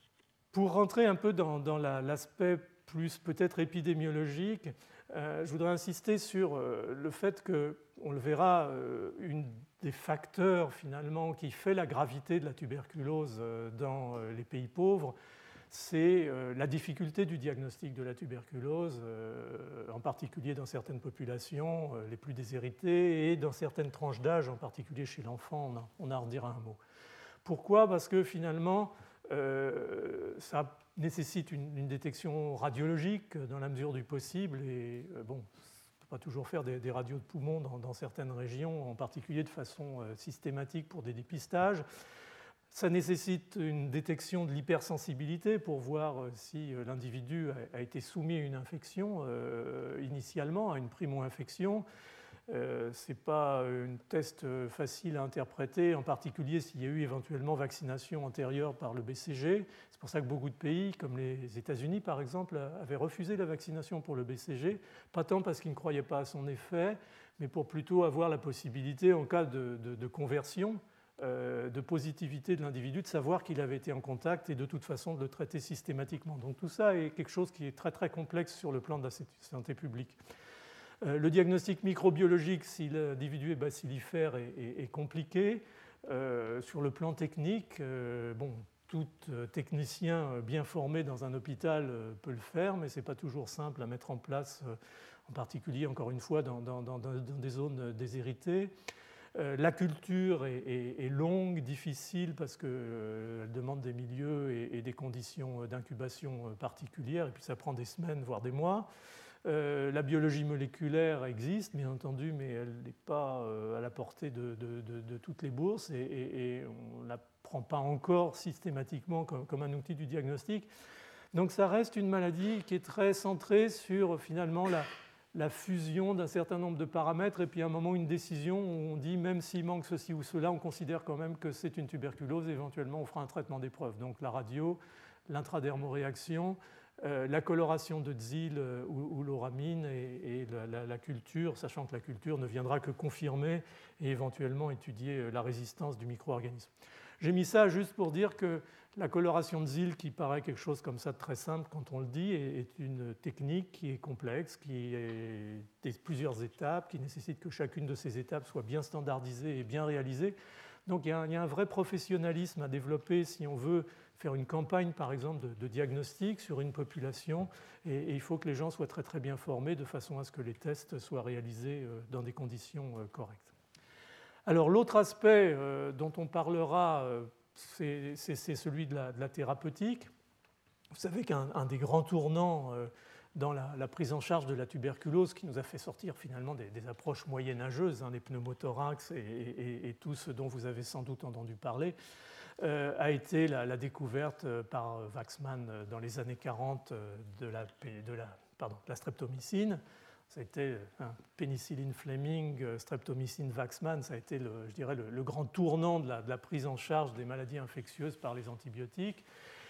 pour rentrer un peu dans, dans la, l'aspect plus peut-être épidémiologique, euh, je voudrais insister sur euh, le fait que, on le verra, euh, une des facteurs finalement qui fait la gravité de la tuberculose euh, dans euh, les pays pauvres, c'est euh, la difficulté du diagnostic de la tuberculose, euh, en particulier dans certaines populations euh, les plus déshéritées et dans certaines tranches d'âge, en particulier chez l'enfant, on, on en redira un mot. Pourquoi ? Parce que finalement, euh, ça nécessite une, une détection radiologique dans la mesure du possible, et euh, bon, on ne peut pas toujours faire des, des radios de poumon dans, dans certaines régions, en particulier de façon euh, systématique pour des dépistages. Ça nécessite une détection de l'hypersensibilité pour voir si l'individu a été soumis à une infection euh, initialement, à une primo-infection. Euh, ce n'est pas un test facile à interpréter, en particulier s'il y a eu éventuellement vaccination antérieure par le B C G. C'est pour ça que beaucoup de pays, comme les États-Unis par exemple, avaient refusé la vaccination pour le B C G, pas tant parce qu'ils ne croyaient pas à son effet, mais pour plutôt avoir la possibilité, en cas de, de, de conversion, de positivité de l'individu, de savoir qu'il avait été en contact et de toute façon de le traiter systématiquement. Donc tout ça est quelque chose qui est très très complexe sur le plan de la santé publique. Le diagnostic microbiologique, si l'individu est bacillifère, est, est, est compliqué. Euh, sur le plan technique, euh, bon, tout technicien bien formé dans un hôpital peut le faire, mais ce n'est pas toujours simple à mettre en place, en particulier, encore une fois, dans, dans, dans, dans des zones déshéritées. La culture est, est, est longue, difficile, parce qu'elle euh, demande des milieux et, et des conditions d'incubation particulières, et puis ça prend des semaines, voire des mois. Euh, la biologie moléculaire existe, bien entendu, mais elle n'est pas euh, à la portée de, de, de, de toutes les bourses, et, et, et on ne la prend pas encore systématiquement comme, comme un outil du diagnostic. Donc ça reste une maladie qui est très centrée sur, finalement, la, la fusion d'un certain nombre de paramètres et puis à un moment une décision où on dit même s'il manque ceci ou cela, on considère quand même que c'est une tuberculose et éventuellement on fera un traitement d'épreuve. Donc la radio, l'intradermoréaction, euh, la coloration de Dzil euh, ou, ou l'auramine et, et la, la, la culture, sachant que la culture ne viendra que confirmer et éventuellement étudier la résistance du micro-organisme. J'ai mis ça juste pour dire que la coloration de Dzil, qui paraît quelque chose comme ça de très simple quand on le dit, est une technique qui est complexe, qui est des plusieurs étapes, qui nécessite que chacune de ces étapes soit bien standardisée et bien réalisée. Donc il y a un, il y a un vrai professionnalisme à développer si on veut faire une campagne, par exemple, de, de diagnostic sur une population, et, et il faut que les gens soient très très bien formés de façon à ce que les tests soient réalisés dans des conditions correctes. Alors l'autre aspect euh, dont on parlera, euh, c'est, c'est, c'est celui de la, de la thérapeutique. Vous savez qu'un des grands tournants euh, dans la, la prise en charge de la tuberculose, qui nous a fait sortir finalement des, des approches moyenâgeuses, hein, les pneumothorax et, et, et tout ce dont vous avez sans doute entendu parler, euh, a été la, la découverte par Waxman dans les années quarante de la, de la, pardon, de la streptomycine. Ça a été hein, pénicilline Fleming, streptomycine Waxman, ça a été le, je dirais, le, le grand tournant de la, de la prise en charge des maladies infectieuses par les antibiotiques.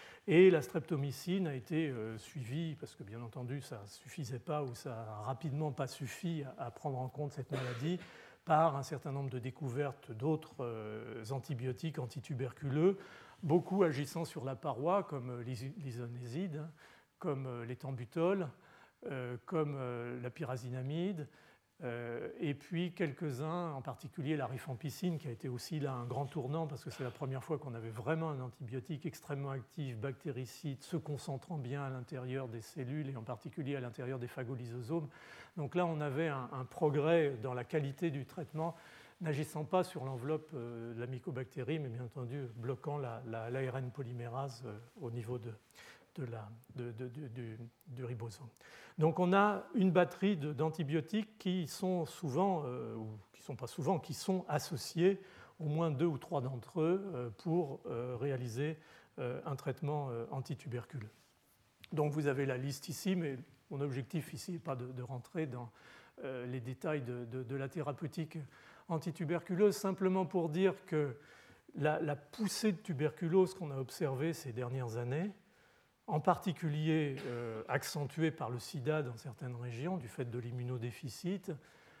Et la streptomycine a été euh, suivie, parce que bien entendu ça ne suffisait pas ou ça n'a rapidement pas suffi à, à prendre en compte cette maladie, par un certain nombre de découvertes d'autres euh, antibiotiques antituberculeux, beaucoup agissant sur la paroi, comme l'isoniazide, comme l'éthambutol, Euh, comme euh, la pyrazinamide, euh, et puis quelques-uns, en particulier la rifampicine, qui a été aussi là un grand tournant, parce que c'est la première fois qu'on avait vraiment un antibiotique extrêmement actif, bactéricide, se concentrant bien à l'intérieur des cellules, et en particulier à l'intérieur des phagolysosomes. Donc là, on avait un, un progrès dans la qualité du traitement, n'agissant pas sur l'enveloppe euh, de la mycobactérie, mais bien entendu bloquant la, la, l'A R N polymérase euh, au niveau de... De la, de, de, de, du, du ribosome. Donc on a une batterie de, d'antibiotiques qui sont souvent, euh, ou qui ne sont pas souvent, qui sont associés, au moins deux ou trois d'entre eux, euh, pour euh, réaliser euh, un traitement euh, antituberculeux. Donc vous avez la liste ici, mais mon objectif ici n'est pas de, de rentrer dans euh, les détails de, de, de la thérapeutique antituberculeuse, simplement pour dire que la, la poussée de tuberculose qu'on a observée ces dernières années, en particulier euh, accentuée par le sida dans certaines régions du fait de l'immunodéficit,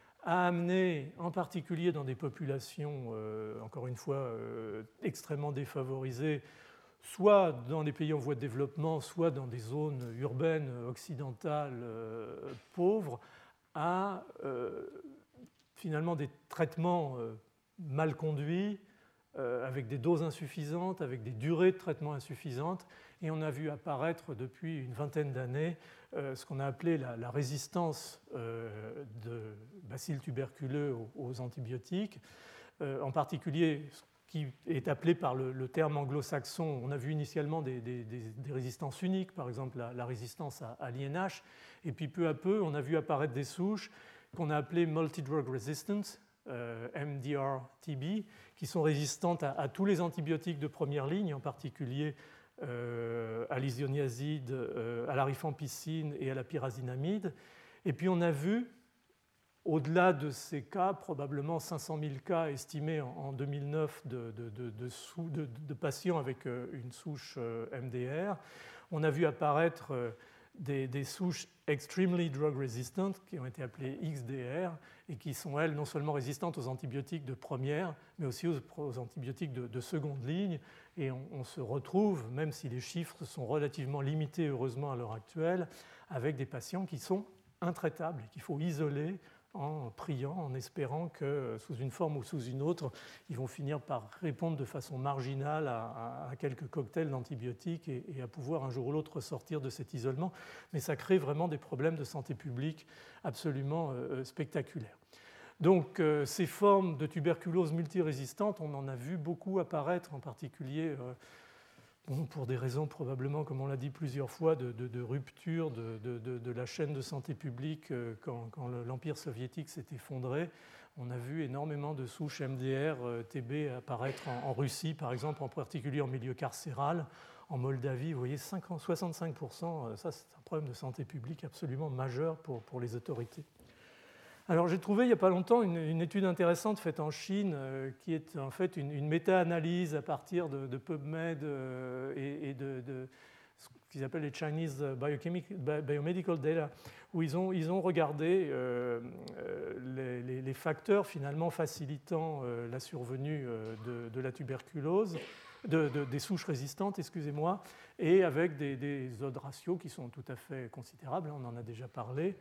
a amené, en particulier dans des populations, euh, encore une fois, euh, extrêmement défavorisées, soit dans des pays en voie de développement, soit dans des zones urbaines occidentales euh, pauvres, à euh, finalement des traitements euh, mal conduits, Euh, avec des doses insuffisantes, avec des durées de traitement insuffisantes, et on a vu apparaître depuis une vingtaine d'années euh, ce qu'on a appelé la, la résistance euh, de bacilles tuberculeux aux, aux antibiotiques, euh, en particulier ce qui est appelé par le, le terme anglo-saxon. On a vu initialement des, des, des, des résistances uniques, par exemple la, la résistance à, à l'I N H, et puis peu à peu on a vu apparaître des souches qu'on a appelées multidrug resistant, Euh, M D R T B, qui sont résistantes à, à tous les antibiotiques de première ligne, en particulier euh, à l'isoniazide, euh, à la rifampicine et à la pyrazinamide. Et puis on a vu, au-delà de ces cas, probablement cinq cent mille cas estimés en, en deux mille neuf de, de, de, de, sous, de, de patients avec euh, une souche euh, M D R, on a vu apparaître euh, Des, des souches extremely drug resistant qui ont été appelées X D R et qui sont, elles, non seulement résistantes aux antibiotiques de première, mais aussi aux, aux antibiotiques de, de seconde ligne. Et on, on se retrouve, même si les chiffres sont relativement limités, heureusement, à l'heure actuelle, avec des patients qui sont intraitables et qu'il faut isoler en priant, en espérant que, sous une forme ou sous une autre, ils vont finir par répondre de façon marginale à, à, à quelques cocktails d'antibiotiques et, et à pouvoir un jour ou l'autre sortir de cet isolement. Mais ça crée vraiment des problèmes de santé publique absolument euh, spectaculaires. Donc euh, ces formes de tuberculose multirésistante, on en a vu beaucoup apparaître, en particulier euh, bon, pour des raisons probablement, comme on l'a dit plusieurs fois, de, de, de rupture de, de, de, de la chaîne de santé publique euh, quand, quand l'Empire soviétique s'est effondré. On a vu énormément de souches M D R, euh, T B apparaître en, en Russie, par exemple, en particulier en milieu carcéral, en Moldavie, vous voyez, soixante-cinq pour cent, ça c'est un problème de santé publique absolument majeur pour, pour les autorités. Alors j'ai trouvé il n'y a pas longtemps une, une étude intéressante faite en Chine euh, qui est en fait une, une méta-analyse à partir de, de PubMed euh, et, et de, de ce qu'ils appellent les Chinese Biomedical Data, où ils ont, ils ont regardé euh, les, les, les facteurs finalement facilitant euh, la survenue euh, de, de la tuberculose, de, de, des souches résistantes, excusez-moi, et avec des, des odds ratios qui sont tout à fait considérables, on en a déjà parlé,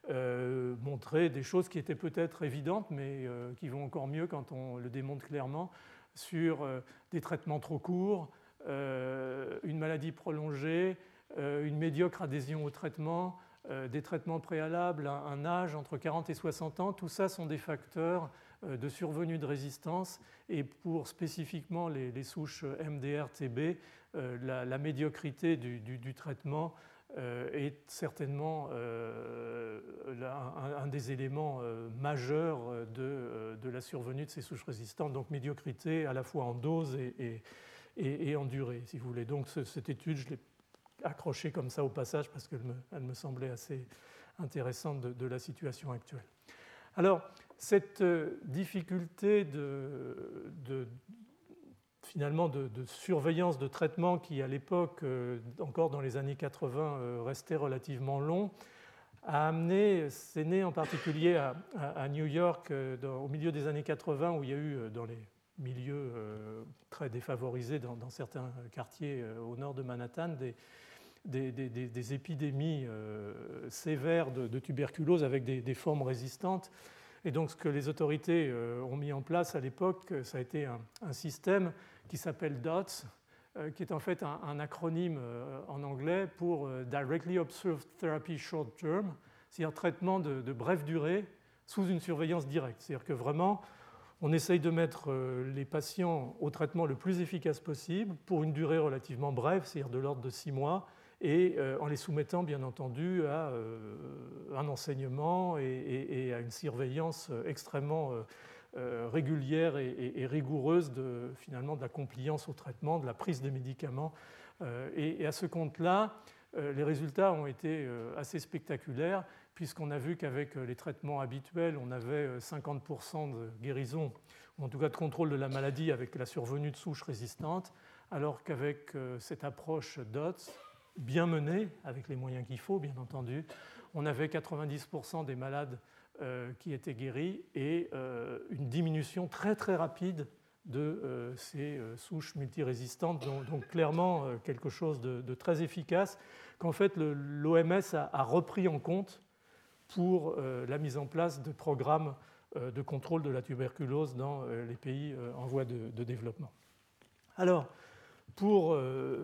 euh, montrer des choses qui étaient peut-être évidentes, mais euh, qui vont encore mieux quand on le démontre clairement, sur euh, des traitements trop courts, euh, une maladie prolongée, euh, une médiocre adhésion au traitement, euh, des traitements préalables, un, un âge entre quarante et soixante ans, tout ça sont des facteurs de survenue de résistance, et pour spécifiquement les, les souches M D R T B, euh, la, la médiocrité du, du, du traitement euh, est certainement euh, un, un des éléments euh, majeurs de, de la survenue de ces souches résistantes, donc médiocrité à la fois en dose et, et, et, et en durée, si vous voulez. Donc ce, cette étude, je l'ai accrochée comme ça au passage parce qu'elle me, elle me semblait assez intéressante de, de la situation actuelle. Alors, cette difficulté de, de, finalement de, de surveillance de traitement qui, à l'époque, euh, encore dans les années quatre-vingts, euh, restait relativement long, a amené, c'est né en particulier à, à, à New York euh, dans, au milieu des années quatre-vingts, où il y a eu, dans les milieux euh, très défavorisés, dans, dans certains quartiers euh, au nord de Manhattan, des, Des, des, des épidémies euh, sévères de, de tuberculose avec des, des formes résistantes. Et donc ce que les autorités euh, ont mis en place à l'époque, ça a été un, un système qui s'appelle D O T S, euh, qui est en fait un, un acronyme euh, en anglais pour euh, Directly Observed Therapy Short Term, c'est-à-dire traitement de, de brève durée sous une surveillance directe. C'est-à-dire que vraiment, on essaye de mettre euh, les patients au traitement le plus efficace possible pour une durée relativement brève, c'est-à-dire de l'ordre de six mois, et euh, en les soumettant bien entendu à euh, un enseignement et, et, et à une surveillance extrêmement euh, euh, régulière et, et, et rigoureuse de, finalement, de la compliance au traitement, de la prise des médicaments. Euh, et, et à ce compte-là, euh, les résultats ont été euh, assez spectaculaires, puisqu'on a vu qu'avec les traitements habituels, on avait cinquante pour cent de guérison, ou en tout cas de contrôle de la maladie avec la survenue de souches résistantes, alors qu'avec euh, cette approche D O T S, bien menée, avec les moyens qu'il faut, bien entendu, on avait quatre-vingt-dix pour cent des malades euh, qui étaient guéris et euh, une diminution très très rapide de euh, ces euh, souches multirésistantes, donc, donc clairement euh, quelque chose de, de très efficace qu'en fait l'O M S a, a repris en compte pour euh, la mise en place de programmes euh, de contrôle de la tuberculose dans euh, les pays euh, en voie de, de développement. Alors, pour euh,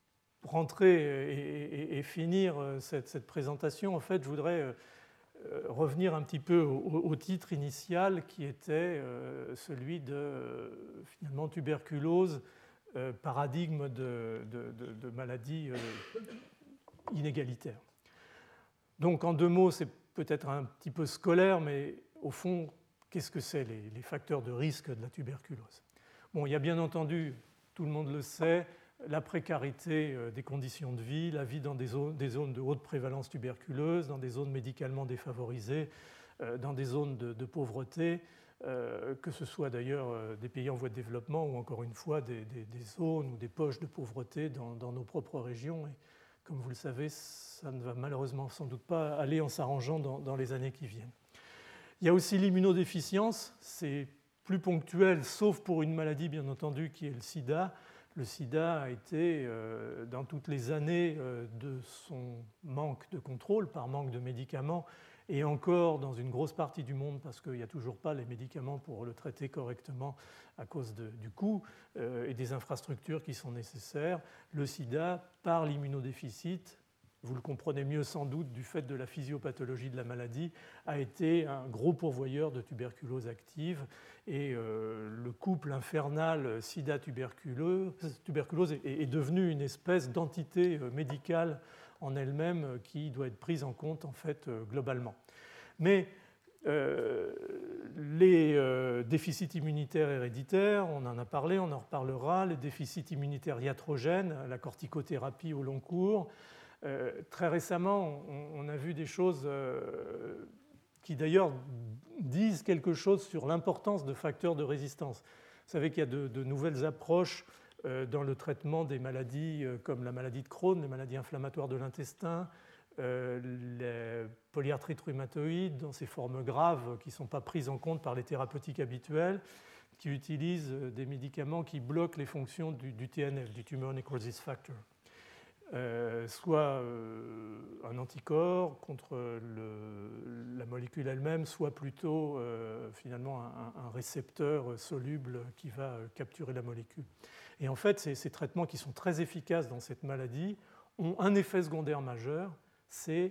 rentrer et, et, et finir cette, cette présentation, en fait, je voudrais euh, revenir un petit peu au, au titre initial qui était euh, celui de, euh, finalement, tuberculose, euh, paradigme de, de, de, de maladie euh, inégalitaire. Donc, en deux mots, c'est peut-être un petit peu scolaire, mais au fond, qu'est-ce que c'est les, les facteurs de risque de la tuberculose? Bon, il y a bien entendu, tout le monde le sait, la précarité des conditions de vie, la vie dans des zones, des zones de haute prévalence tuberculeuse, dans des zones médicalement défavorisées, dans des zones de, de pauvreté, que ce soit d'ailleurs des pays en voie de développement ou encore une fois des, des, des zones ou des poches de pauvreté dans, dans nos propres régions. Et comme vous le savez, ça ne va malheureusement sans doute pas aller en s'arrangeant dans, dans les années qui viennent. Il y a aussi l'immunodéficience, c'est plus ponctuel, sauf pour une maladie bien entendu qui est le sida. Le sida a été, euh, dans toutes les années euh, de son manque de contrôle, par manque de médicaments, et encore dans une grosse partie du monde, parce qu'il n'y a toujours pas les médicaments pour le traiter correctement à cause de, du coût euh, et des infrastructures qui sont nécessaires, le sida, par l'immunodéficit, vous le comprenez mieux sans doute du fait de la physiopathologie de la maladie, a été un gros pourvoyeur de tuberculose active. Et euh, le couple infernal sida-tuberculose tuberculose est, est devenu une espèce d'entité médicale en elle-même qui doit être prise en compte en fait globalement. Mais euh, les euh, déficits immunitaires héréditaires, on en a parlé, on en reparlera, les déficits immunitaires iatrogènes, la corticothérapie au long cours. Euh, très récemment, on, on a vu des choses euh, qui d'ailleurs disent quelque chose sur l'importance de facteurs de résistance. Vous savez qu'il y a de, de nouvelles approches euh, dans le traitement des maladies euh, comme la maladie de Crohn, les maladies inflammatoires de l'intestin, euh, les polyarthrite rhumatoïde dans ces formes graves qui ne sont pas prises en compte par les thérapeutiques habituelles, qui utilisent des médicaments qui bloquent les fonctions du, du T N F, du Tumor Necrosis Factor. Euh, soit euh, un anticorps contre le, la molécule elle-même, soit plutôt euh, finalement un, un récepteur soluble qui va euh, capturer la molécule. Et en fait, ces, ces traitements qui sont très efficaces dans cette maladie ont un effet secondaire majeur, c'est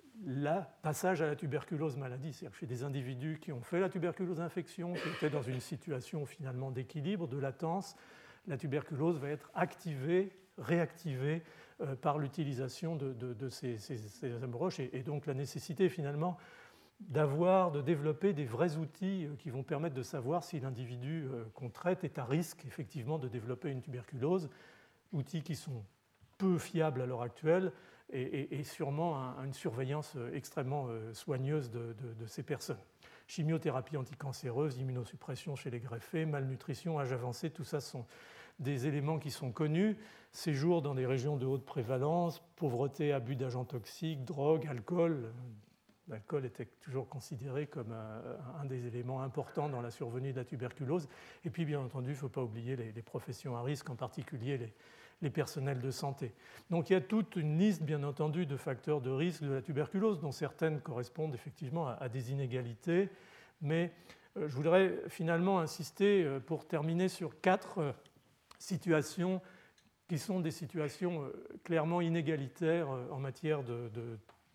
le passage à la tuberculose maladie. C'est-à-dire que chez des individus qui ont fait la tuberculose infection, qui étaient dans une situation finalement d'équilibre, de latence, la tuberculose va être activée, réactivée euh, par l'utilisation de, de, de ces, ces, ces approches et, et donc la nécessité finalement d'avoir, de développer des vrais outils qui vont permettre de savoir si l'individu euh, qu'on traite est à risque effectivement de développer une tuberculose, outils qui sont peu fiables à l'heure actuelle et, et, et sûrement un, une surveillance extrêmement euh, soigneuse de, de, de ces personnes. Chimiothérapie anticancéreuse, immunosuppression chez les greffés, malnutrition, âge avancé, tout ça sont des éléments qui sont connus. Séjour dans des régions de haute prévalence, pauvreté, abus d'agents toxiques, drogue, alcool. L'alcool était toujours considéré comme un des éléments importants dans la survenue de la tuberculose. Et puis, bien entendu, il ne faut pas oublier les, les professions à risque, en particulier les, les personnels de santé. Donc, il y a toute une liste, bien entendu, de facteurs de risque de la tuberculose, dont certaines correspondent effectivement à, à des inégalités. Mais euh, je voudrais finalement insister, euh, pour terminer, sur quatre euh, situations qui sont des situations euh, clairement inégalitaires euh, en matière de, de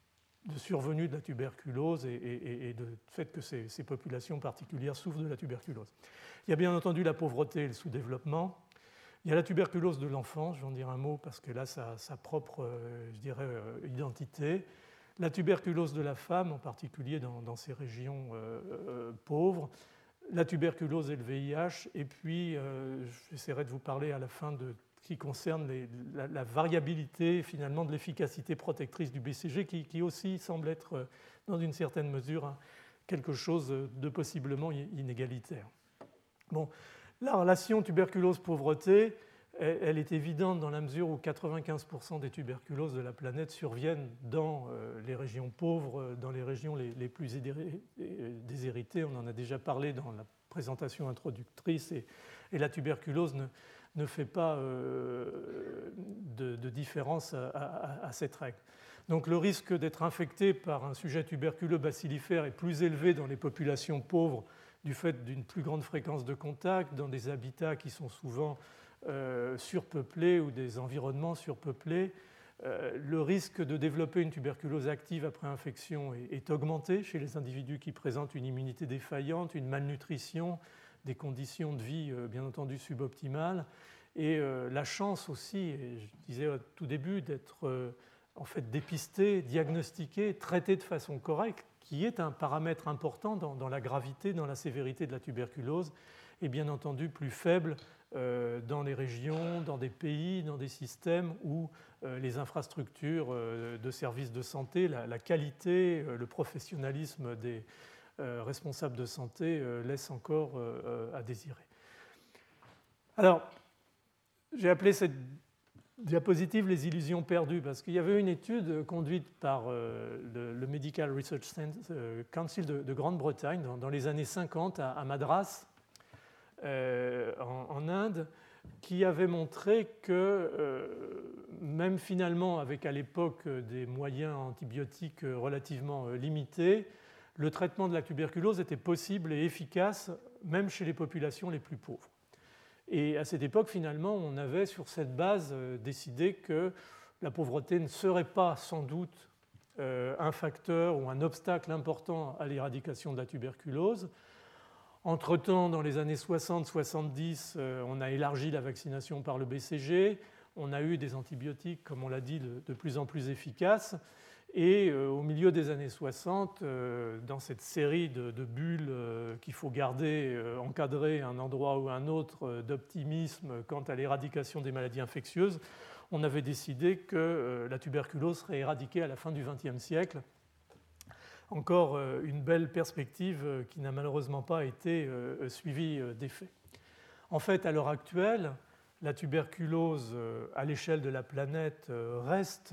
de survenue de la tuberculose et, et, et de fait que ces, ces populations particulières souffrent de la tuberculose. Il y a bien entendu la pauvreté et le sous-développement. Il y a la tuberculose de l'enfant, je vais en dire un mot parce que là, ça a sa propre, je dirais, identité. La tuberculose de la femme, en particulier dans, dans ces régions euh, euh, pauvres. La tuberculose et le V I H. Et puis, euh, j'essaierai de vous parler à la fin de qui concerne les, la, la variabilité finalement de l'efficacité protectrice du B C G, qui, qui aussi semble être, dans une certaine mesure, quelque chose de possiblement inégalitaire. Bon, la relation tuberculose-pauvreté, elle, elle est évidente dans la mesure où quatre-vingt-quinze pour cent des tuberculoses de la planète surviennent dans les régions pauvres, dans les régions les, les plus déshéritées. On en a déjà parlé dans la présentation introductrice, et, et la tuberculose ne ne fait pas euh, de, de différence à, à, à cette règle. Donc le risque d'être infecté par un sujet tuberculeux bacillifère est plus élevé dans les populations pauvres du fait d'une plus grande fréquence de contact, dans des habitats qui sont souvent euh, surpeuplés ou des environnements surpeuplés. Euh, le risque de développer une tuberculose active après infection est, est augmenté chez les individus qui présentent une immunité défaillante, une malnutrition, des conditions de vie, bien entendu, suboptimales, et euh, la chance aussi, et je disais au tout début, d'être euh, en fait dépisté, diagnostiqué, traité de façon correcte, qui est un paramètre important dans, dans la gravité, dans la sévérité de la tuberculose, et bien entendu plus faible euh, dans les régions, dans des pays, dans des systèmes où euh, les infrastructures euh, de services de santé, la, la qualité, euh, le professionnalisme des Euh, responsables de santé euh, laisse encore euh, à désirer. Alors, j'ai appelé cette diapositive les illusions perdues parce qu'il y avait une étude conduite par euh, le, le Medical Research Council de, de Grande-Bretagne dans, dans les années cinquante à, à Madras, euh, en, en Inde, qui avait montré que euh, même finalement avec à l'époque des moyens antibiotiques relativement limités, le traitement de la tuberculose était possible et efficace même chez les populations les plus pauvres. Et à cette époque, finalement, on avait sur cette base décidé que la pauvreté ne serait pas sans doute un facteur ou un obstacle important à l'éradication de la tuberculose. Entre-temps, dans les années soixante soixante-dix, on a élargi la vaccination par le B C G, on a eu des antibiotiques, comme on l'a dit, de plus en plus efficaces. Et euh, au milieu des années soixante, euh, dans cette série de, de bulles euh, qu'il faut garder, euh, encadrer un endroit ou un autre euh, d'optimisme quant à l'éradication des maladies infectieuses, on avait décidé que euh, la tuberculose serait éradiquée à la fin du vingtième siècle. Encore euh, une belle perspective euh, qui n'a malheureusement pas été euh, suivie euh, des faits. En fait, à l'heure actuelle, la tuberculose euh, à l'échelle de la planète euh, reste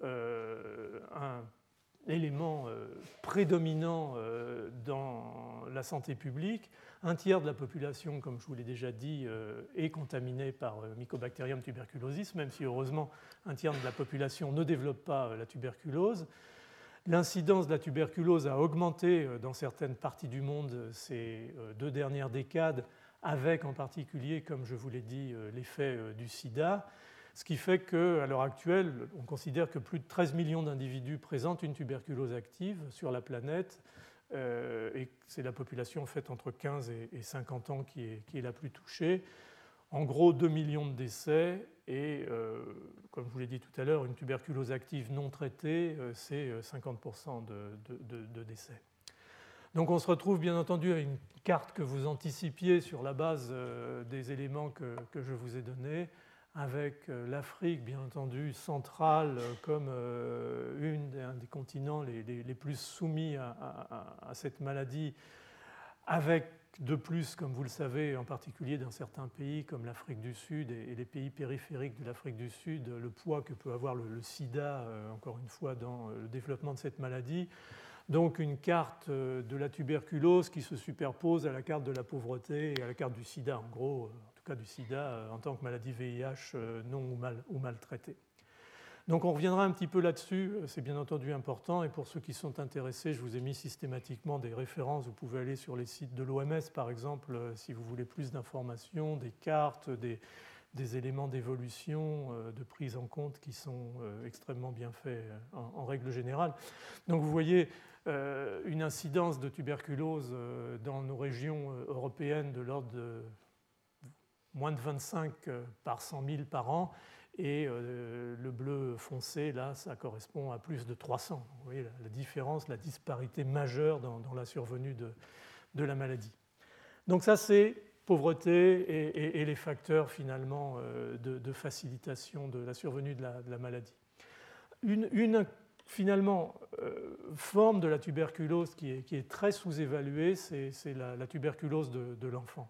euh, un élément euh, prédominant euh, dans la santé publique. Un tiers de la population, comme je vous l'ai déjà dit, euh, est contaminée par euh, Mycobacterium tuberculosis, même si heureusement un tiers de la population ne développe pas euh, la tuberculose. L'incidence de la tuberculose a augmenté euh, dans certaines parties du monde ces euh, deux dernières décades, avec en particulier, comme je vous l'ai dit, euh, l'effet euh, du sida. Ce qui fait qu'à l'heure actuelle, on considère que plus de treize millions d'individus présentent une tuberculose active sur la planète, euh, et c'est la population en fait, entre quinze et cinquante ans qui est, qui est la plus touchée. En gros, deux millions de décès, et euh, comme je vous l'ai dit tout à l'heure, une tuberculose active non traitée, euh, c'est cinquante pour cent de, de, de, de décès. Donc on se retrouve bien entendu à une carte que vous anticipiez sur la base euh, des éléments que, que je vous ai donnés, avec l'Afrique, bien entendu, centrale comme une des, un des continents les, les, les plus soumis à, à, à cette maladie, avec de plus, comme vous le savez, en particulier dans certains pays comme l'Afrique du Sud et, et les pays périphériques de l'Afrique du Sud, le poids que peut avoir le, le sida, euh, encore une fois, dans le développement de cette maladie. Donc une carte de la tuberculose qui se superpose à la carte de la pauvreté et à la carte du sida, en gros, en tout cas du sida en tant que maladie V I H non ou mal, ou mal traitée. Donc on reviendra un petit peu là-dessus, c'est bien entendu important, et pour ceux qui sont intéressés, je vous ai mis systématiquement des références, vous pouvez aller sur les sites de l'O M S par exemple, si vous voulez plus d'informations, des cartes, des, des éléments d'évolution, de prise en compte qui sont extrêmement bien faits en, en règle générale. Donc vous voyez euh, une incidence de tuberculose dans nos régions européennes de l'ordre de moins de vingt-cinq par cent mille par an, et euh, le bleu foncé, là, ça correspond à plus de trois cents. Vous voyez la, la différence, la disparité majeure dans, dans la survenue de, de la maladie. Donc ça, c'est pauvreté et, et, et les facteurs finalement euh, de, de facilitation de la survenue de la, de la maladie. Une, une finalement euh, forme de la tuberculose qui est, qui est très sous-évaluée, c'est, c'est la, la tuberculose de, de l'enfant.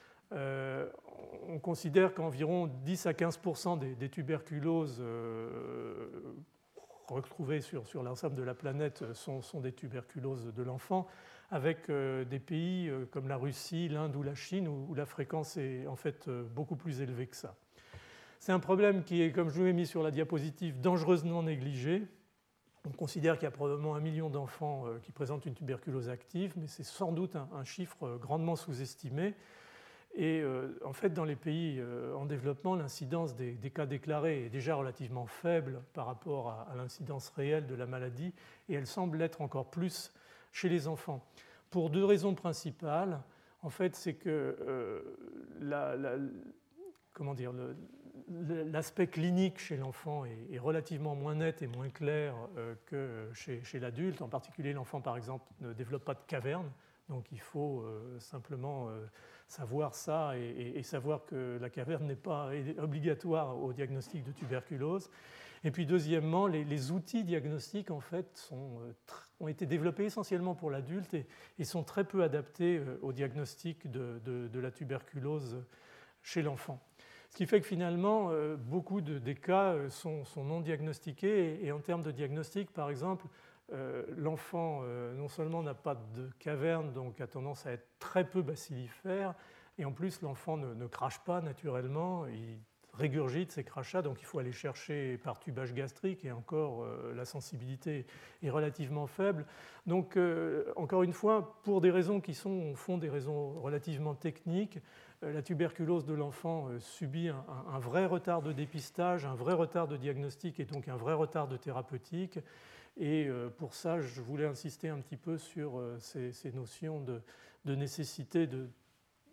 Euh, on considère qu'environ dix à quinze pour cent des, des tuberculoses euh, retrouvées sur, sur l'ensemble de la planète sont, sont des tuberculoses de l'enfant, avec euh, des pays euh, comme la Russie, l'Inde ou la Chine, où, où la fréquence est en fait euh, beaucoup plus élevée que ça. C'est un problème qui est, comme je vous l'ai mis sur la diapositive, dangereusement négligé. On considère qu'il y a probablement un million d'enfants euh, qui présentent une tuberculose active, mais c'est sans doute un, un chiffre grandement sous-estimé. Et euh, en fait, dans les pays euh, en développement, l'incidence des, des cas déclarés est déjà relativement faible par rapport à, à l'incidence réelle de la maladie, et elle semble l'être encore plus chez les enfants. Pour deux raisons principales. En fait, c'est que euh, la, la, comment dire, le, l'aspect clinique chez l'enfant est, est relativement moins net et moins clair euh, que chez, chez l'adulte. En particulier, l'enfant, par exemple, ne développe pas de caverne. Donc il faut euh, simplement euh, savoir ça et, et, et savoir que la caverne n'est pas obligatoire au diagnostic de tuberculose. Et puis deuxièmement, les, les outils diagnostiques en fait, sont, euh, tr- ont été développés essentiellement pour l'adulte et, et sont très peu adaptés euh, au diagnostic de, de, de la tuberculose chez l'enfant. Ce qui fait que finalement, euh, beaucoup de, des cas sont, sont non diagnostiqués et, et en termes de diagnostic, par exemple, Euh, l'enfant euh, non seulement n'a pas de caverne, donc a tendance à être très peu bacillifère, et en plus l'enfant ne, ne crache pas naturellement, il régurgite ses crachats, donc il faut aller chercher par tubage gastrique, et encore euh, la sensibilité est relativement faible. Donc euh, encore une fois, pour des raisons qui sont au fond des raisons relativement techniques, euh, la tuberculose de l'enfant euh, subit un, un, un vrai retard de dépistage, un vrai retard de diagnostic et donc un vrai retard de thérapeutique. Et pour ça, je voulais insister un petit peu sur ces, ces notions de, de nécessité de,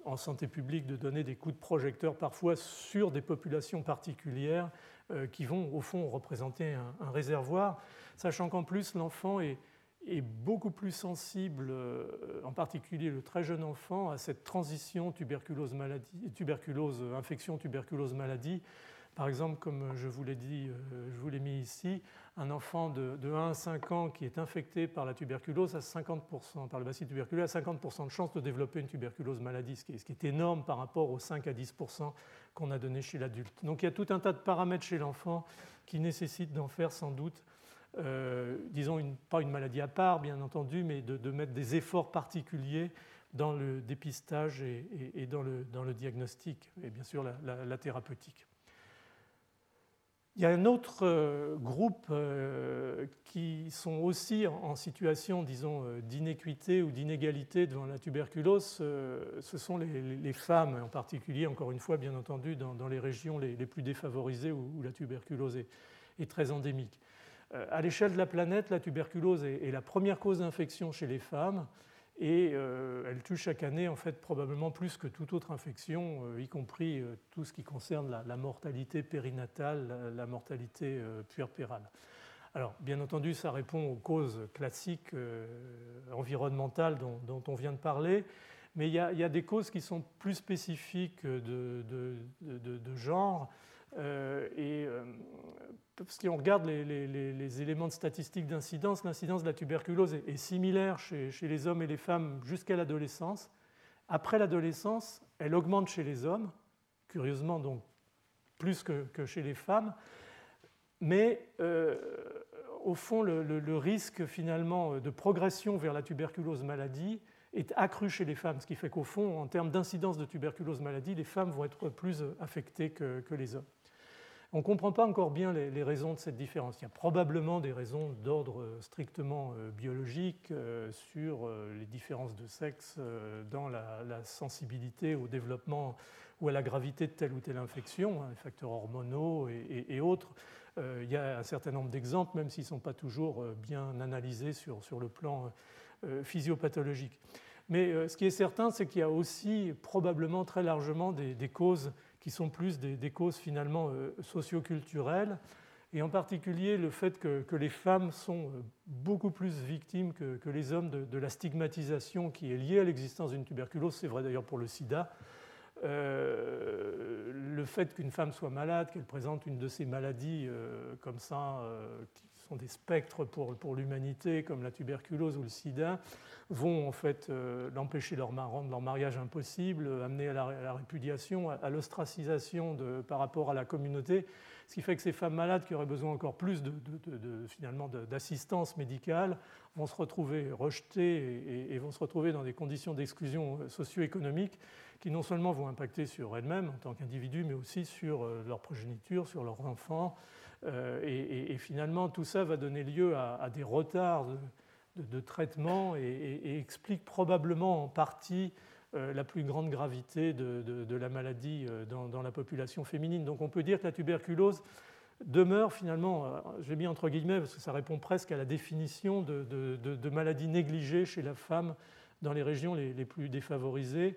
en santé publique de donner des coups de projecteur parfois sur des populations particulières euh, qui vont au fond représenter un, un réservoir, sachant qu'en plus l'enfant est, est beaucoup plus sensible, euh, en particulier le très jeune enfant, à cette transition tuberculose-maladie, tuberculose, infection, tuberculose-maladie. Par exemple, comme je vous l'ai dit, je vous l'ai mis ici, un enfant de, de un à cinq ans qui est infecté par la tuberculose a cinquante pour cent, par le bacille tuberculeux, a cinquante pour cent de chance de développer une tuberculose maladie, ce qui est, ce qui est énorme par rapport aux cinq à dix pour cent qu'on a donné chez l'adulte. Donc il y a tout un tas de paramètres chez l'enfant qui nécessitent d'en faire sans doute, euh, disons, une, pas une maladie à part, bien entendu, mais de, de mettre des efforts particuliers dans le dépistage et, et, et dans, le, dans le diagnostic, et bien sûr la, la, la thérapeutique. Il y a un autre groupe qui sont aussi en situation, disons, d'inéquité ou d'inégalité devant la tuberculose. Ce sont les femmes, en particulier, encore une fois, bien entendu, dans les régions les plus défavorisées où la tuberculose est très endémique. À l'échelle de la planète, la tuberculose est la première cause d'infection chez les femmes et euh, elle tue chaque année en fait probablement plus que toute autre infection, euh, y compris euh, tout ce qui concerne la, la mortalité périnatale, la, la mortalité euh, puerpérale. Alors, bien entendu, ça répond aux causes classiques euh, environnementales dont, dont on vient de parler, mais il y a, il y a des causes qui sont plus spécifiques de, de, de, de genre. Euh, et euh, si on regarde les, les, les éléments de statistiques d'incidence, l'incidence de la tuberculose est, est similaire chez, chez les hommes et les femmes jusqu'à l'adolescence. Après l'adolescence, elle augmente chez les hommes, curieusement donc plus que, que chez les femmes, mais euh, au fond le, le, le risque finalement de progression vers la tuberculose maladie est accru chez les femmes, ce qui fait qu'au fond, en termes d'incidence de tuberculose maladie, les femmes vont être plus affectées que, que les hommes. On ne comprend pas encore bien les, les raisons de cette différence. Il y a probablement des raisons d'ordre strictement euh, biologique euh, sur euh, les différences de sexe euh, dans la, la sensibilité au développement ou à la gravité de telle ou telle infection, hein, les facteurs hormonaux et, et, et autres. Euh, il y a un certain nombre d'exemples, même s'ils ne sont pas toujours bien analysés sur, sur le plan euh, physiopathologique. Mais euh, ce qui est certain, c'est qu'il y a aussi probablement très largement des, des causes qui sont plus des, des causes finalement euh, socioculturelles, et en particulier le fait que, que les femmes sont beaucoup plus victimes que, que les hommes de, de la stigmatisation qui est liée à l'existence d'une tuberculose. C'est vrai d'ailleurs pour le sida. Euh, le fait qu'une femme soit malade, qu'elle présente une de ces maladies euh, comme ça, euh, qui sont des spectres pour, pour l'humanité, comme la tuberculose ou le sida, vont en fait euh, l'empêcher de leur, rendre leur mariage impossible, amener à la, à la répudiation, à, à l'ostracisation de, par rapport à la communauté, ce qui fait que ces femmes malades qui auraient besoin encore plus de, de, de, de, finalement d'assistance médicale vont se retrouver rejetées et, et, et vont se retrouver dans des conditions d'exclusion socio-économique qui non seulement vont impacter sur elles-mêmes en tant qu'individus, mais aussi sur leur progéniture, sur leurs enfants. Euh, et, et, et finalement, tout ça va donner lieu à, à des retards de, de, de traitement et, et, et explique probablement en partie euh, la plus grande gravité de, de, de la maladie dans, dans la population féminine. Donc on peut dire que la tuberculose demeure finalement, je l'ai mis entre guillemets parce que ça répond presque à la définition de, de, de, de maladie négligée chez la femme dans les régions les, les plus défavorisées.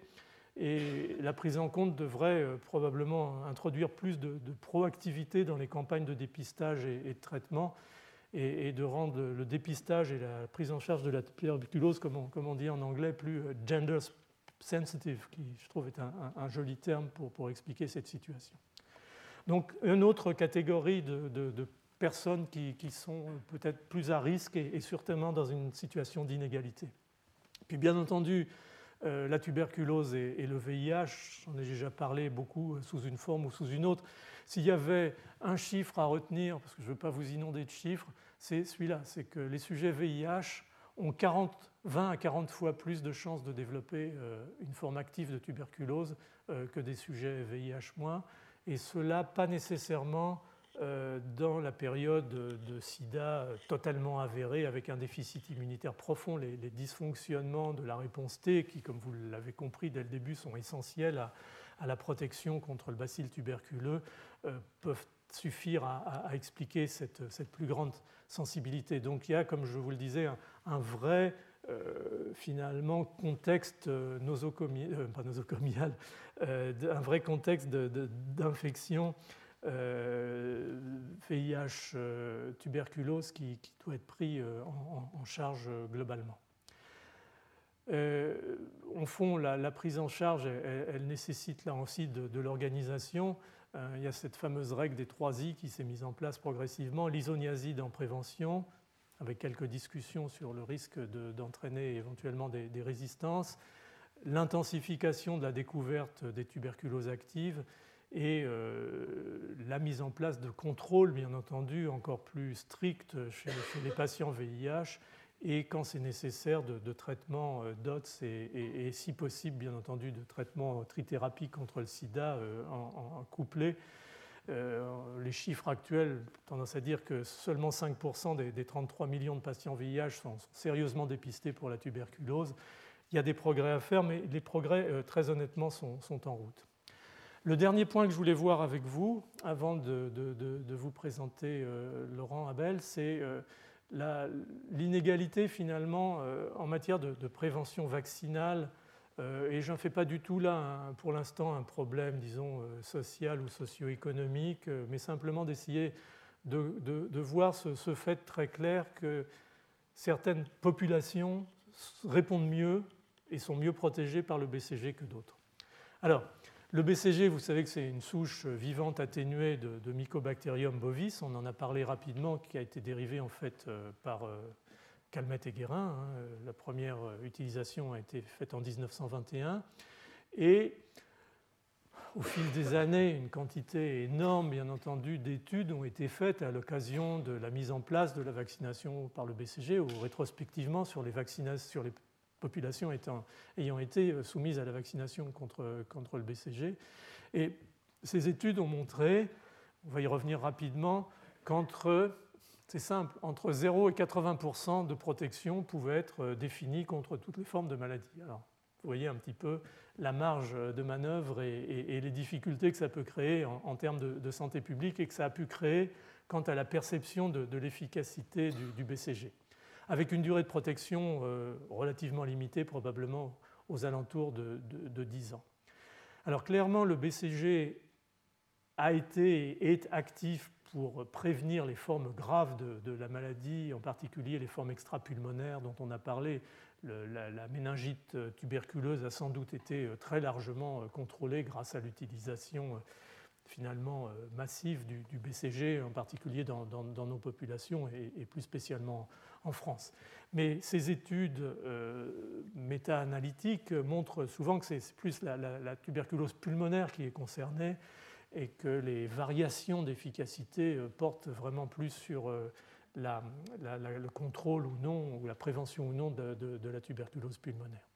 Et la prise en compte devrait euh, probablement introduire plus de, de proactivité dans les campagnes de dépistage et, et de traitement et, et de rendre le dépistage et la prise en charge de la tuberculose, comme on, comme on dit en anglais, plus gender sensitive, qui je trouve est un, un, un joli terme pour, pour expliquer cette situation. Donc une autre catégorie de, de, de personnes qui, qui sont peut-être plus à risque et, et certainement dans une situation d'inégalité. Puis bien entendu, Euh, la tuberculose et, et le V I H, j'en ai déjà parlé beaucoup sous une forme ou sous une autre. S'il y avait un chiffre à retenir, parce que je ne veux pas vous inonder de chiffres, c'est celui-là, c'est que les sujets V I H ont quarante, vingt à quarante fois plus de chances de développer euh, une forme active de tuberculose euh, que des sujets V I H moins, et cela pas nécessairement euh, dans la période de sida totalement avérée avec un déficit immunitaire profond. Les, les dysfonctionnements de la réponse T, qui, comme vous l'avez compris dès le début, sont essentiels à, à la protection contre le bacille tuberculeux, euh, peuvent suffire à, à, à expliquer cette, cette plus grande sensibilité. Donc il y a, comme je vous le disais, un, un vrai euh, finalement contexte nosocomial, euh, pas nosocomial, euh, un vrai contexte de, de, d'infection euh, V I H euh, tuberculose qui, qui doit être pris euh, en, en charge globalement. Euh, au fond, la, la prise en charge, elle, elle nécessite là aussi de, de l'organisation. Euh, il y a cette fameuse règle des trois I qui s'est mise en place progressivement, l'isoniazide en prévention, avec quelques discussions sur le risque de, d'entraîner éventuellement des, des résistances, l'intensification de la découverte des tuberculoses actives et euh, la mise en place de contrôles, bien entendu, encore plus stricts chez, chez les patients V I H, et quand c'est nécessaire de, de traitement d'O T S et, et, et si possible, bien entendu, de traitement trithérapie contre le sida euh, en, en couplé. Euh, les chiffres actuels ont tendance à dire que seulement cinq pour cent des, des trente-trois millions de patients V I H sont, sont sérieusement dépistés pour la tuberculose. Il y a des progrès à faire, mais les progrès, euh, très honnêtement, sont, sont en route. Le dernier point que je voulais voir avec vous, avant de, de, de, de vous présenter euh, Laurent Abel, c'est euh, La, l'inégalité finalement euh, en matière de, de prévention vaccinale, euh, et je n'en fais pas du tout là un, pour l'instant un problème, disons, euh, social ou socio-économique, euh, mais simplement d'essayer de, de, de voir ce, ce fait très clair que certaines populations répondent mieux et sont mieux protégées par le B C G que d'autres. Alors, le B C G, vous savez que c'est une souche vivante atténuée de, de Mycobacterium bovis, on en a parlé rapidement, qui a été dérivée en fait euh, par euh, Calmette et Guérin. Hein. La première utilisation a été faite en dix-neuf cent vingt et un. Et au fil des années, une quantité énorme, bien entendu, d'études ont été faites à l'occasion de la mise en place de la vaccination par le B C G ou rétrospectivement sur les vaccinations, sur les populations étant, ayant été soumises à la vaccination contre, contre le B C G. Et ces études ont montré, on va y revenir rapidement, qu'entre, c'est simple, entre zéro et quatre-vingts pour cent de protection pouvaient être définies contre toutes les formes de maladies. Alors, vous voyez un petit peu la marge de manœuvre et, et, et les difficultés que ça peut créer en, en termes de, de santé publique et que ça a pu créer quant à la perception de, de l'efficacité du, du B C G, avec une durée de protection euh, relativement limitée, probablement aux alentours de, de, de dix ans. Alors clairement, le B C G a été et est actif pour prévenir les formes graves de, de la maladie, en particulier les formes extrapulmonaires dont on a parlé. Le, la, la méningite tuberculeuse a sans doute été très largement contrôlée grâce à l'utilisation finalement massive du, du B C G, en particulier dans, dans, dans nos populations et, et plus spécialement en France. Mais ces études euh, méta-analytiques montrent souvent que c'est plus la, la, la tuberculose pulmonaire qui est concernée et que les variations d'efficacité portent vraiment plus sur la, la, la, le contrôle ou non, ou la prévention ou non de, de, de la tuberculose pulmonaire.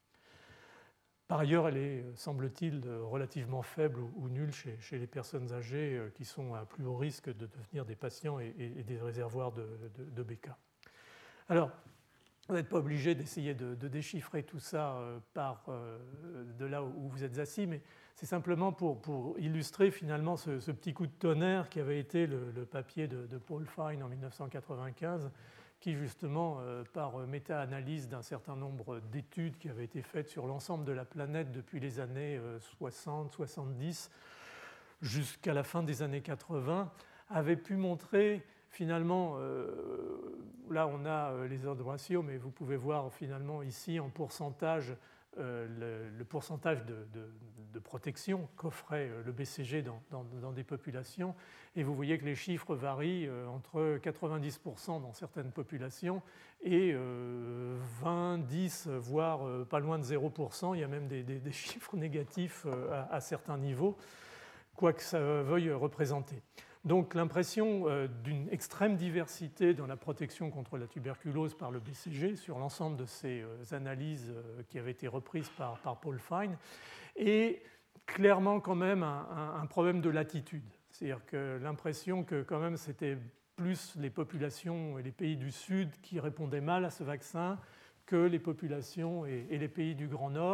Par ailleurs, elle est, semble-t-il, relativement faible ou nulle chez, chez les personnes âgées qui sont à plus haut risque de devenir des patients et, et des réservoirs de, de, de B K. Alors, vous n'êtes pas obligé d'essayer de, de déchiffrer tout ça par, de là où vous êtes assis, mais c'est simplement pour, pour illustrer finalement ce, ce petit coup de tonnerre qui avait été le, le papier de, de Paul Fine en mille neuf cent quatre-vingt-quinze, qui justement, euh, par méta-analyse d'un certain nombre d'études qui avaient été faites sur l'ensemble de la planète depuis les années soixante soixante-dix jusqu'à la fin des années quatre-vingts, avait pu montrer finalement, euh, là on a les odds ratio, mais vous pouvez voir finalement ici en pourcentage euh, le, le pourcentage de, de, de protection qu'offrait le B C G dans, dans, dans des populations, et vous voyez que les chiffres varient euh, entre quatre-vingt-dix pour cent dans certaines populations et euh, vingt, dix, voire euh, pas loin de zéro pour cent. Il y a même des, des, des chiffres négatifs euh, à, à certains niveaux, quoi que ça veuille représenter. Donc l'impression euh, d'une extrême diversité dans la protection contre la tuberculose par le B C G sur l'ensemble de ces euh, analyses euh, qui avaient été reprises par, par Paul Fine, et clairement quand même un, un, un problème de latitude. C'est-à-dire que l'impression que quand même c'était plus les populations et les pays du Sud qui répondaient mal à ce vaccin que les populations et, et les pays du Grand Nord,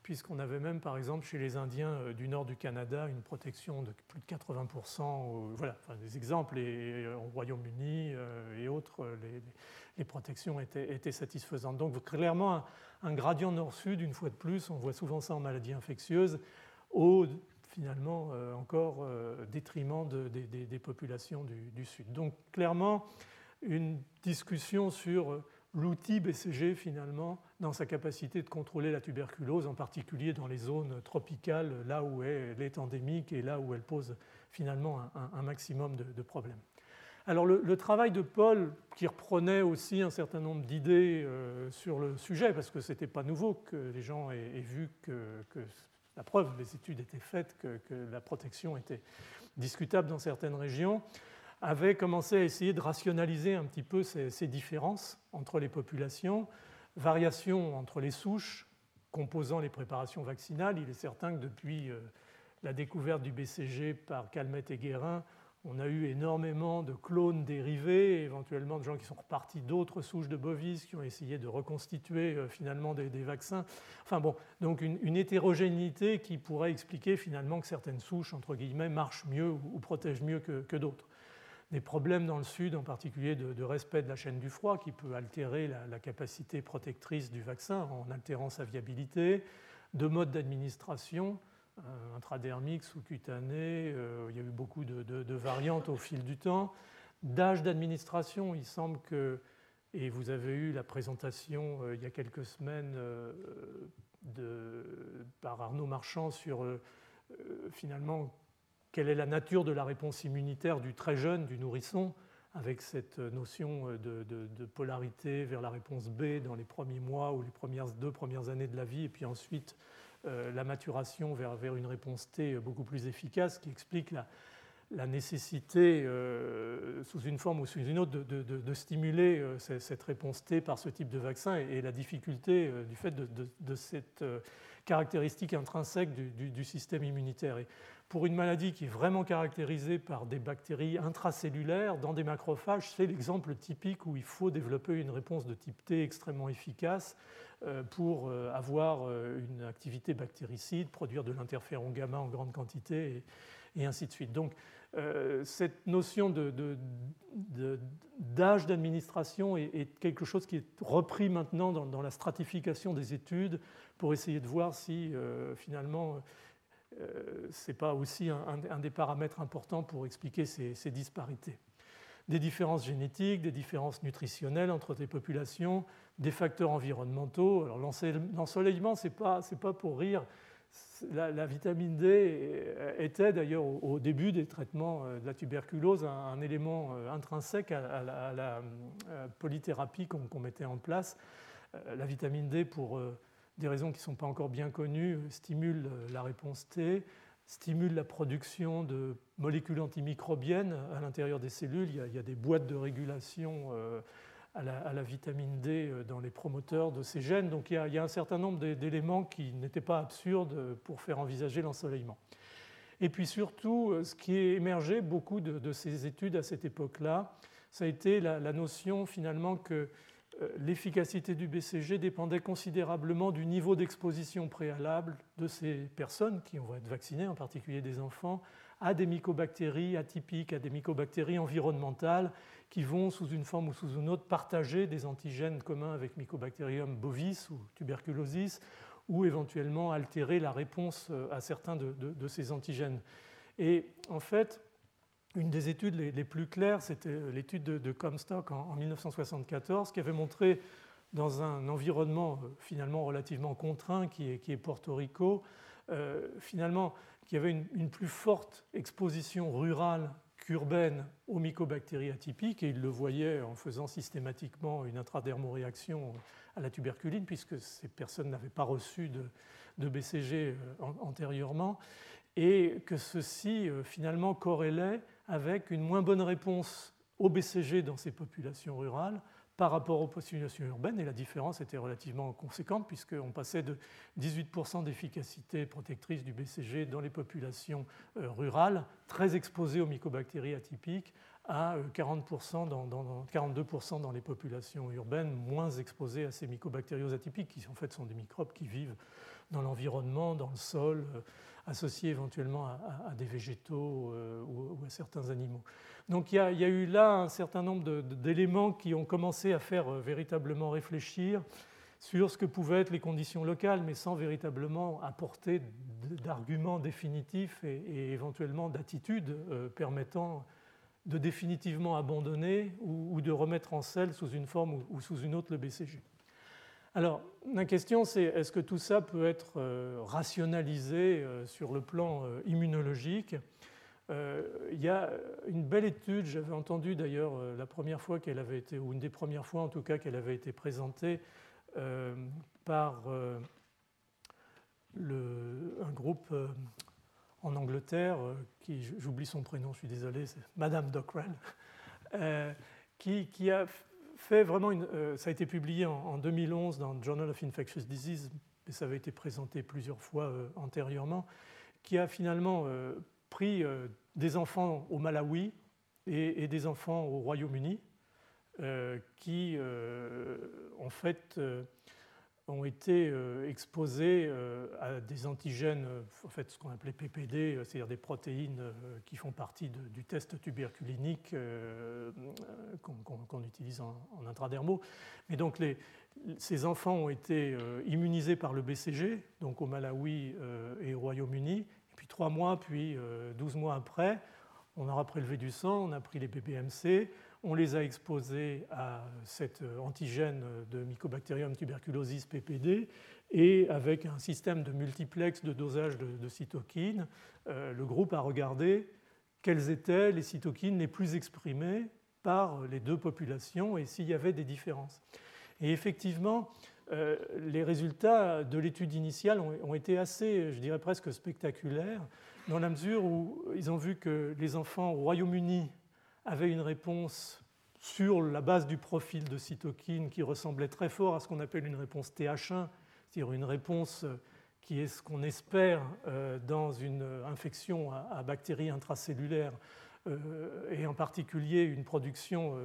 puisqu'on avait même, par exemple, chez les Indiens du nord du Canada, une protection de plus de quatre-vingts pour cent. Voilà, enfin, des exemples, et au Royaume-Uni et autres, les, les protections étaient, étaient satisfaisantes. Donc clairement, un, un gradient nord-sud, une fois de plus, on voit souvent ça en maladies infectieuses, au finalement euh, encore euh, détriment de, de, de, des populations du, du sud. Donc clairement, une discussion sur l'outil B C G, finalement, dans sa capacité de contrôler la tuberculose, en particulier dans les zones tropicales, là où elle est endémique et là où elle pose finalement un, un maximum de, de problèmes. Alors le, le travail de Paul, qui reprenait aussi un certain nombre d'idées euh, sur le sujet, parce que ce n'était pas nouveau que les gens aient, aient vu que, que la preuve, les études étaient faites, que, que la protection était discutable dans certaines régions, avait commencé à essayer de rationaliser un petit peu ces, ces différences entre les populations, variations entre les souches composant les préparations vaccinales. Il est certain que depuis euh, la découverte du B C G par Calmette et Guérin, on a eu énormément de clones dérivés, éventuellement de gens qui sont repartis d'autres souches de bovis, qui ont essayé de reconstituer euh, finalement des, des vaccins. Enfin bon, donc une, une hétérogénéité qui pourrait expliquer finalement que certaines souches, entre guillemets, marchent mieux ou, ou protègent mieux que, que d'autres. Des problèmes dans le sud, en particulier de, de respect de la chaîne du froid, qui peut altérer la, la capacité protectrice du vaccin en altérant sa viabilité, de modes d'administration, euh, intradermique, sous-cutané, euh, il y a eu beaucoup de, de, de variantes au fil du temps, d'âge d'administration. Il semble que, et vous avez eu la présentation euh, il y a quelques semaines euh, de, par Arnaud Marchand sur euh, finalement quelle est la nature de la réponse immunitaire du très jeune, du nourrisson, avec cette notion de, de, de polarité vers la réponse B dans les premiers mois ou les premières, deux premières années de la vie, et puis ensuite euh, la maturation vers, vers une réponse T beaucoup plus efficace, qui explique la, la nécessité, euh, sous une forme ou sous une autre, de, de, de stimuler euh, cette réponse T par ce type de vaccin, et, et la difficulté euh, du fait de, de, de cette euh, caractéristique intrinsèque du, du, du système immunitaire. Et pour une maladie qui est vraiment caractérisée par des bactéries intracellulaires dans des macrophages, c'est l'exemple typique où il faut développer une réponse de type T extrêmement efficace pour avoir une activité bactéricide, produire de l'interféron gamma en grande quantité et, et ainsi de suite. Donc euh, cette notion de, de, de, d'âge d'administration est, est quelque chose qui est repris maintenant dans, dans la stratification des études pour essayer de voir si euh, finalement Euh, ce n'est pas aussi un, un des paramètres importants pour expliquer ces, ces disparités. Des différences génétiques, des différences nutritionnelles entre des populations, des facteurs environnementaux. Alors l'ensoleillement, ce n'est pas, c'est pas pour rire. La, la vitamine D était d'ailleurs au, au début des traitements de la tuberculose un, un élément intrinsèque à, à, la, à la polythérapie qu'on, qu'on mettait en place. La vitamine D, pour des raisons qui ne sont pas encore bien connues, stimule la réponse T, stimule la production de molécules antimicrobiennes à l'intérieur des cellules. Il y a, il y a des boîtes de régulation euh, à, la, à la vitamine D dans les promoteurs de ces gènes. Donc il y a, il y a un certain nombre d'éléments qui n'étaient pas absurdes pour faire envisager l'ensoleillement. Et puis surtout, ce qui est émergé beaucoup de, de ces études à cette époque-là, ça a été la, la notion finalement que l'efficacité du B C G dépendait considérablement du niveau d'exposition préalable de ces personnes qui vont être vaccinées, en particulier des enfants, à des mycobactéries atypiques, à des mycobactéries environnementales qui vont, sous une forme ou sous une autre, partager des antigènes communs avec Mycobacterium bovis ou tuberculosis, ou éventuellement altérer la réponse à certains de, de, de ces antigènes. Et en fait, une des études les, les plus claires, c'était l'étude de, de Comstock en, en mille neuf cent soixante-quatorze, qui avait montré dans un environnement euh, finalement relativement contraint, qui est, qui est Porto Rico, euh, finalement, qu'il y avait une, une plus forte exposition rurale qu'urbaine aux mycobactéries atypiques, et il le voyait en faisant systématiquement une intradermoréaction à la tuberculine, puisque ces personnes n'avaient pas reçu de, de B C G antérieurement, et que ceci euh, finalement corrélait avec une moins bonne réponse au B C G dans ces populations rurales par rapport aux populations urbaines, et la différence était relativement conséquente puisqu'on passait de dix-huit pour cent d'efficacité protectrice du B C G dans les populations rurales, très exposées aux mycobactéries atypiques, à quarante pour cent dans, dans, quarante-deux pour cent dans les populations urbaines moins exposées à ces mycobactérioses atypiques, qui en fait sont des microbes qui vivent dans l'environnement, dans le sol, euh, associés éventuellement à, à, à des végétaux euh, ou, ou à certains animaux. Donc il y, a, il y a eu là un certain nombre de, de, d'éléments qui ont commencé à faire euh, véritablement réfléchir sur ce que pouvaient être les conditions locales, mais sans véritablement apporter d'arguments définitifs et, et éventuellement d'attitudes euh, permettant de définitivement abandonner ou, ou de remettre en selle sous une forme ou, ou sous une autre le B C G. Alors, la question c'est est-ce que tout ça peut être euh, rationalisé euh, sur le plan euh, immunologique ? Euh, il y a une belle étude, j'avais entendu d'ailleurs euh, la première fois qu'elle avait été, ou une des premières fois en tout cas qu'elle avait été présentée euh, par euh, le, un groupe euh, en Angleterre, euh, qui, j'oublie son prénom, je suis désolé, c'est Madame Dockrell, euh, qui, qui a fait vraiment une, euh, ça a été publié en, en deux mille onze dans le Journal of Infectious Diseases, mais ça avait été présenté plusieurs fois euh, antérieurement, qui a finalement euh, pris euh, des enfants au Malawi et, et des enfants au Royaume-Uni, euh, qui euh, en fait euh, ont été euh, exposés euh, à des antigènes, euh, en fait ce qu'on appelait P P D, c'est-à-dire des protéines euh, qui font partie de, du test tuberculinique euh, qu'on, qu'on, qu'on utilise en, en intradermaux. Mais donc les, ces enfants ont été euh, immunisés par le B C G, donc au Malawi euh, et au Royaume-Uni, et puis trois mois, puis euh, douze mois après, on aura prélevé du sang, on a pris les P B M C, on les a exposés à cet antigène de Mycobacterium tuberculosis P P D et avec un système de multiplex de dosage de, de cytokines, euh, le groupe a regardé quelles étaient les cytokines les plus exprimées par les deux populations et s'il y avait des différences. Et effectivement, euh, les résultats de l'étude initiale ont, ont été assez, je dirais presque spectaculaires, dans la mesure où ils ont vu que les enfants au Royaume-Uni avaient une réponse sur la base du profil de cytokine qui ressemblait très fort à ce qu'on appelle une réponse T H un, c'est-à-dire une réponse qui est ce qu'on espère dans une infection à bactéries intracellulaires et en particulier une production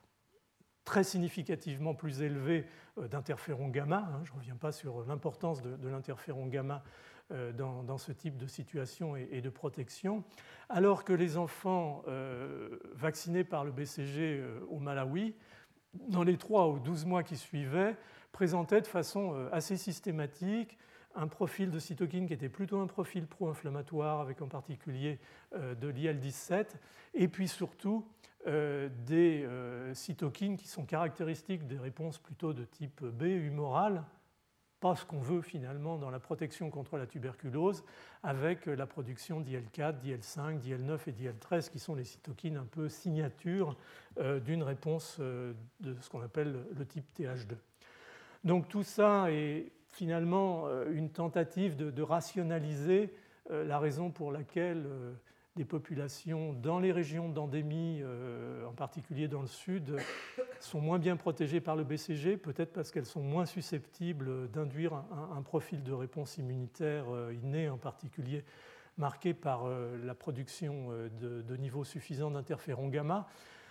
très significativement plus élevée d'interféron gamma. Je ne reviens pas sur l'importance de, de l'interféron gamma dans, dans ce type de situation et, et de protection, alors que les enfants euh, vaccinés par le B C G euh, au Malawi, dans les trois ou douze mois qui suivaient, présentaient de façon euh, assez systématique un profil de cytokine qui était plutôt un profil pro-inflammatoire, avec en particulier euh, de l'I L dix-sept, et puis surtout euh, des euh, cytokines qui sont caractéristiques des réponses plutôt de type B, humorale, pas ce qu'on veut finalement dans la protection contre la tuberculose, avec la production d'I L quatre, d'I L cinq, d'I L neuf et d'I L treize, qui sont les cytokines un peu signatures euh, d'une réponse euh, de ce qu'on appelle le type T H deux. Donc tout ça est finalement une tentative de, de rationaliser euh, la raison pour laquelle euh, des populations dans les régions d'endémie, euh, en particulier dans le sud, sont moins bien protégées par le B C G, peut-être parce qu'elles sont moins susceptibles d'induire un, un profil de réponse immunitaire euh, inné, en particulier marqué par euh, la production euh, de, de niveaux suffisants d'interféron gamma.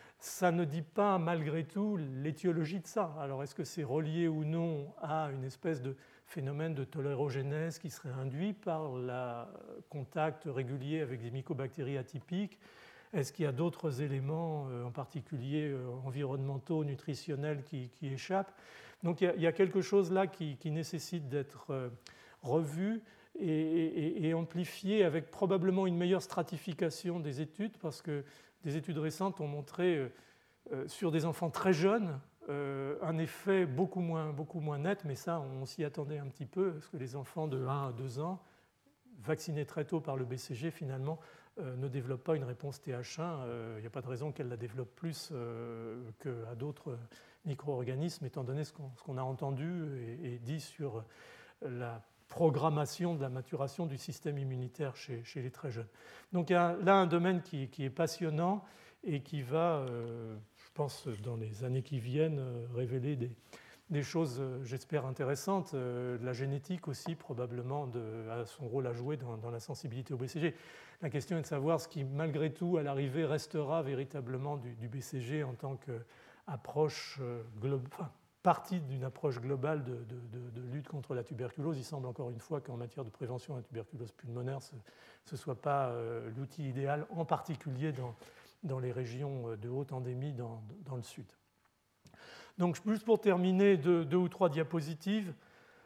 Ça ne dit pas malgré tout l'étiologie de ça. Alors est-ce que c'est relié ou non à une espèce de phénomène de tolérogénèse qui serait induit par le contact régulier avec des mycobactéries atypiques? Est-ce qu'il y a d'autres éléments, en particulier environnementaux, nutritionnels, qui, qui échappent? Donc il y, a, il y a quelque chose là qui, qui nécessite d'être revu et, et, et amplifié avec probablement une meilleure stratification des études, parce que des études récentes ont montré euh, sur des enfants très jeunes euh, un effet beaucoup moins, beaucoup moins net, mais ça on s'y attendait un petit peu, parce que les enfants de un à deux ans, vaccinés très tôt par le B C G, finalement euh, ne développent pas une réponse T H un. Il euh, n'y a pas de raison qu'elle la développe plus euh, qu'à d'autres micro-organismes, étant donné ce qu'on, ce qu'on a entendu et, et dit sur la programmation de la maturation du système immunitaire chez, chez les très jeunes. Donc il y a là un domaine qui, qui est passionnant et qui va, euh, je pense, dans les années qui viennent, révéler des, des choses, j'espère, intéressantes. La génétique aussi, probablement, de, a son rôle à jouer dans, dans la sensibilité au B C G. La question est de savoir ce qui, malgré tout, à l'arrivée, restera véritablement du, du B C G en tant qu'approche globale. Enfin, partie d'une approche globale de, de, de, de lutte contre la tuberculose. Il semble encore une fois qu'en matière de prévention de la tuberculose pulmonaire, ce ne soit pas euh, l'outil idéal, en particulier dans, dans les régions de haute endémie dans, dans le sud. Donc, juste pour terminer, deux, deux ou trois diapositives.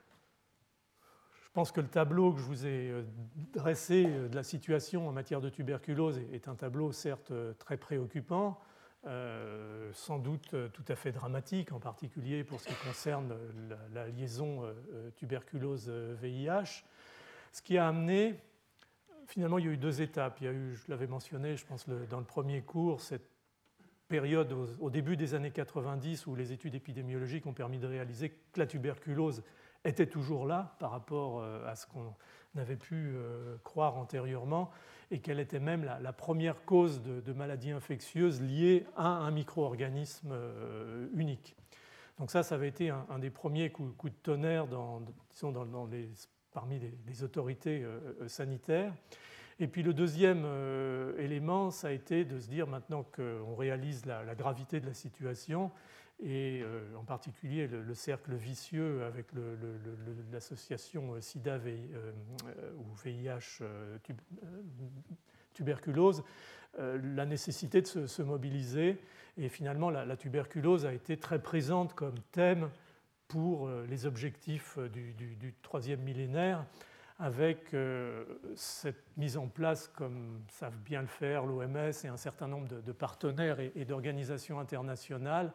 Je pense que le tableau que je vous ai dressé de la situation en matière de tuberculose est un tableau certes très préoccupant, Euh, sans doute tout à fait dramatique, en particulier pour ce qui concerne la, la liaison euh, tuberculose-V I H. Ce qui a amené, finalement, il y a eu deux étapes. Il y a eu, je l'avais mentionné, je pense, le, dans le premier cours, cette période au, au début des années quatre-vingt-dix où les études épidémiologiques ont permis de réaliser que la tuberculose était toujours là par rapport à ce qu'on avait pu euh, croire antérieurement, et qu'elle était même la, la première cause de, de maladies infectieuses liées à un micro-organisme euh, unique. Donc ça, ça avait été un, un des premiers coups, coups de tonnerre dans, disons dans, dans les, parmi les, les autorités euh, sanitaires. Et puis le deuxième euh, élément, ça a été de se dire, maintenant qu'on réalise la, la gravité de la situation, et euh, en particulier le, le cercle vicieux avec le, le, le, l'association SIDA V I, euh, ou V I H euh, tub, euh, tuberculose, euh, la nécessité de se, se mobiliser. Et finalement, la, la tuberculose a été très présente comme thème pour euh, les objectifs du, du, du troisième millénaire, avec euh, cette mise en place, comme savent bien le faire l'O M S et un certain nombre de, de partenaires et, et d'organisations internationales,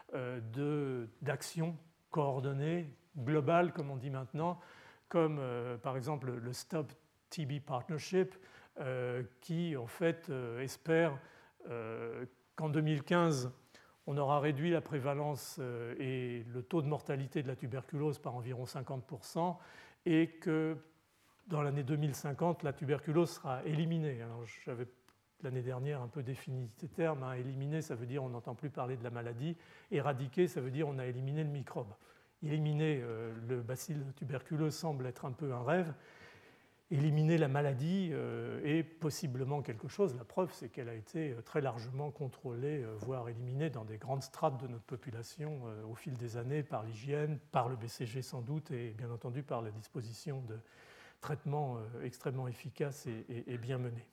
De, d'actions coordonnées, globales, comme on dit maintenant, comme euh, par exemple le Stop T B Partnership, euh, qui en fait euh, espère euh, qu'en deux mille quinze, on aura réduit la prévalence euh, et le taux de mortalité de la tuberculose par environ cinquante pour cent, et que dans l'année deux mille cinquante, la tuberculose sera éliminée. Alors, j'avais l'année dernière un peu défini ces termes. Hein. Éliminer, ça veut dire on n'entend plus parler de la maladie. Éradiquer, ça veut dire on a éliminé le microbe. Éliminer euh, le bacille tuberculeux semble être un peu un rêve. Éliminer la maladie euh, est possiblement quelque chose. La preuve, c'est qu'elle a été très largement contrôlée, euh, voire éliminée dans des grandes strates de notre population euh, au fil des années par l'hygiène, par le B C G sans doute, et bien entendu par la disposition de traitements euh, extrêmement efficaces et, et, et bien menés.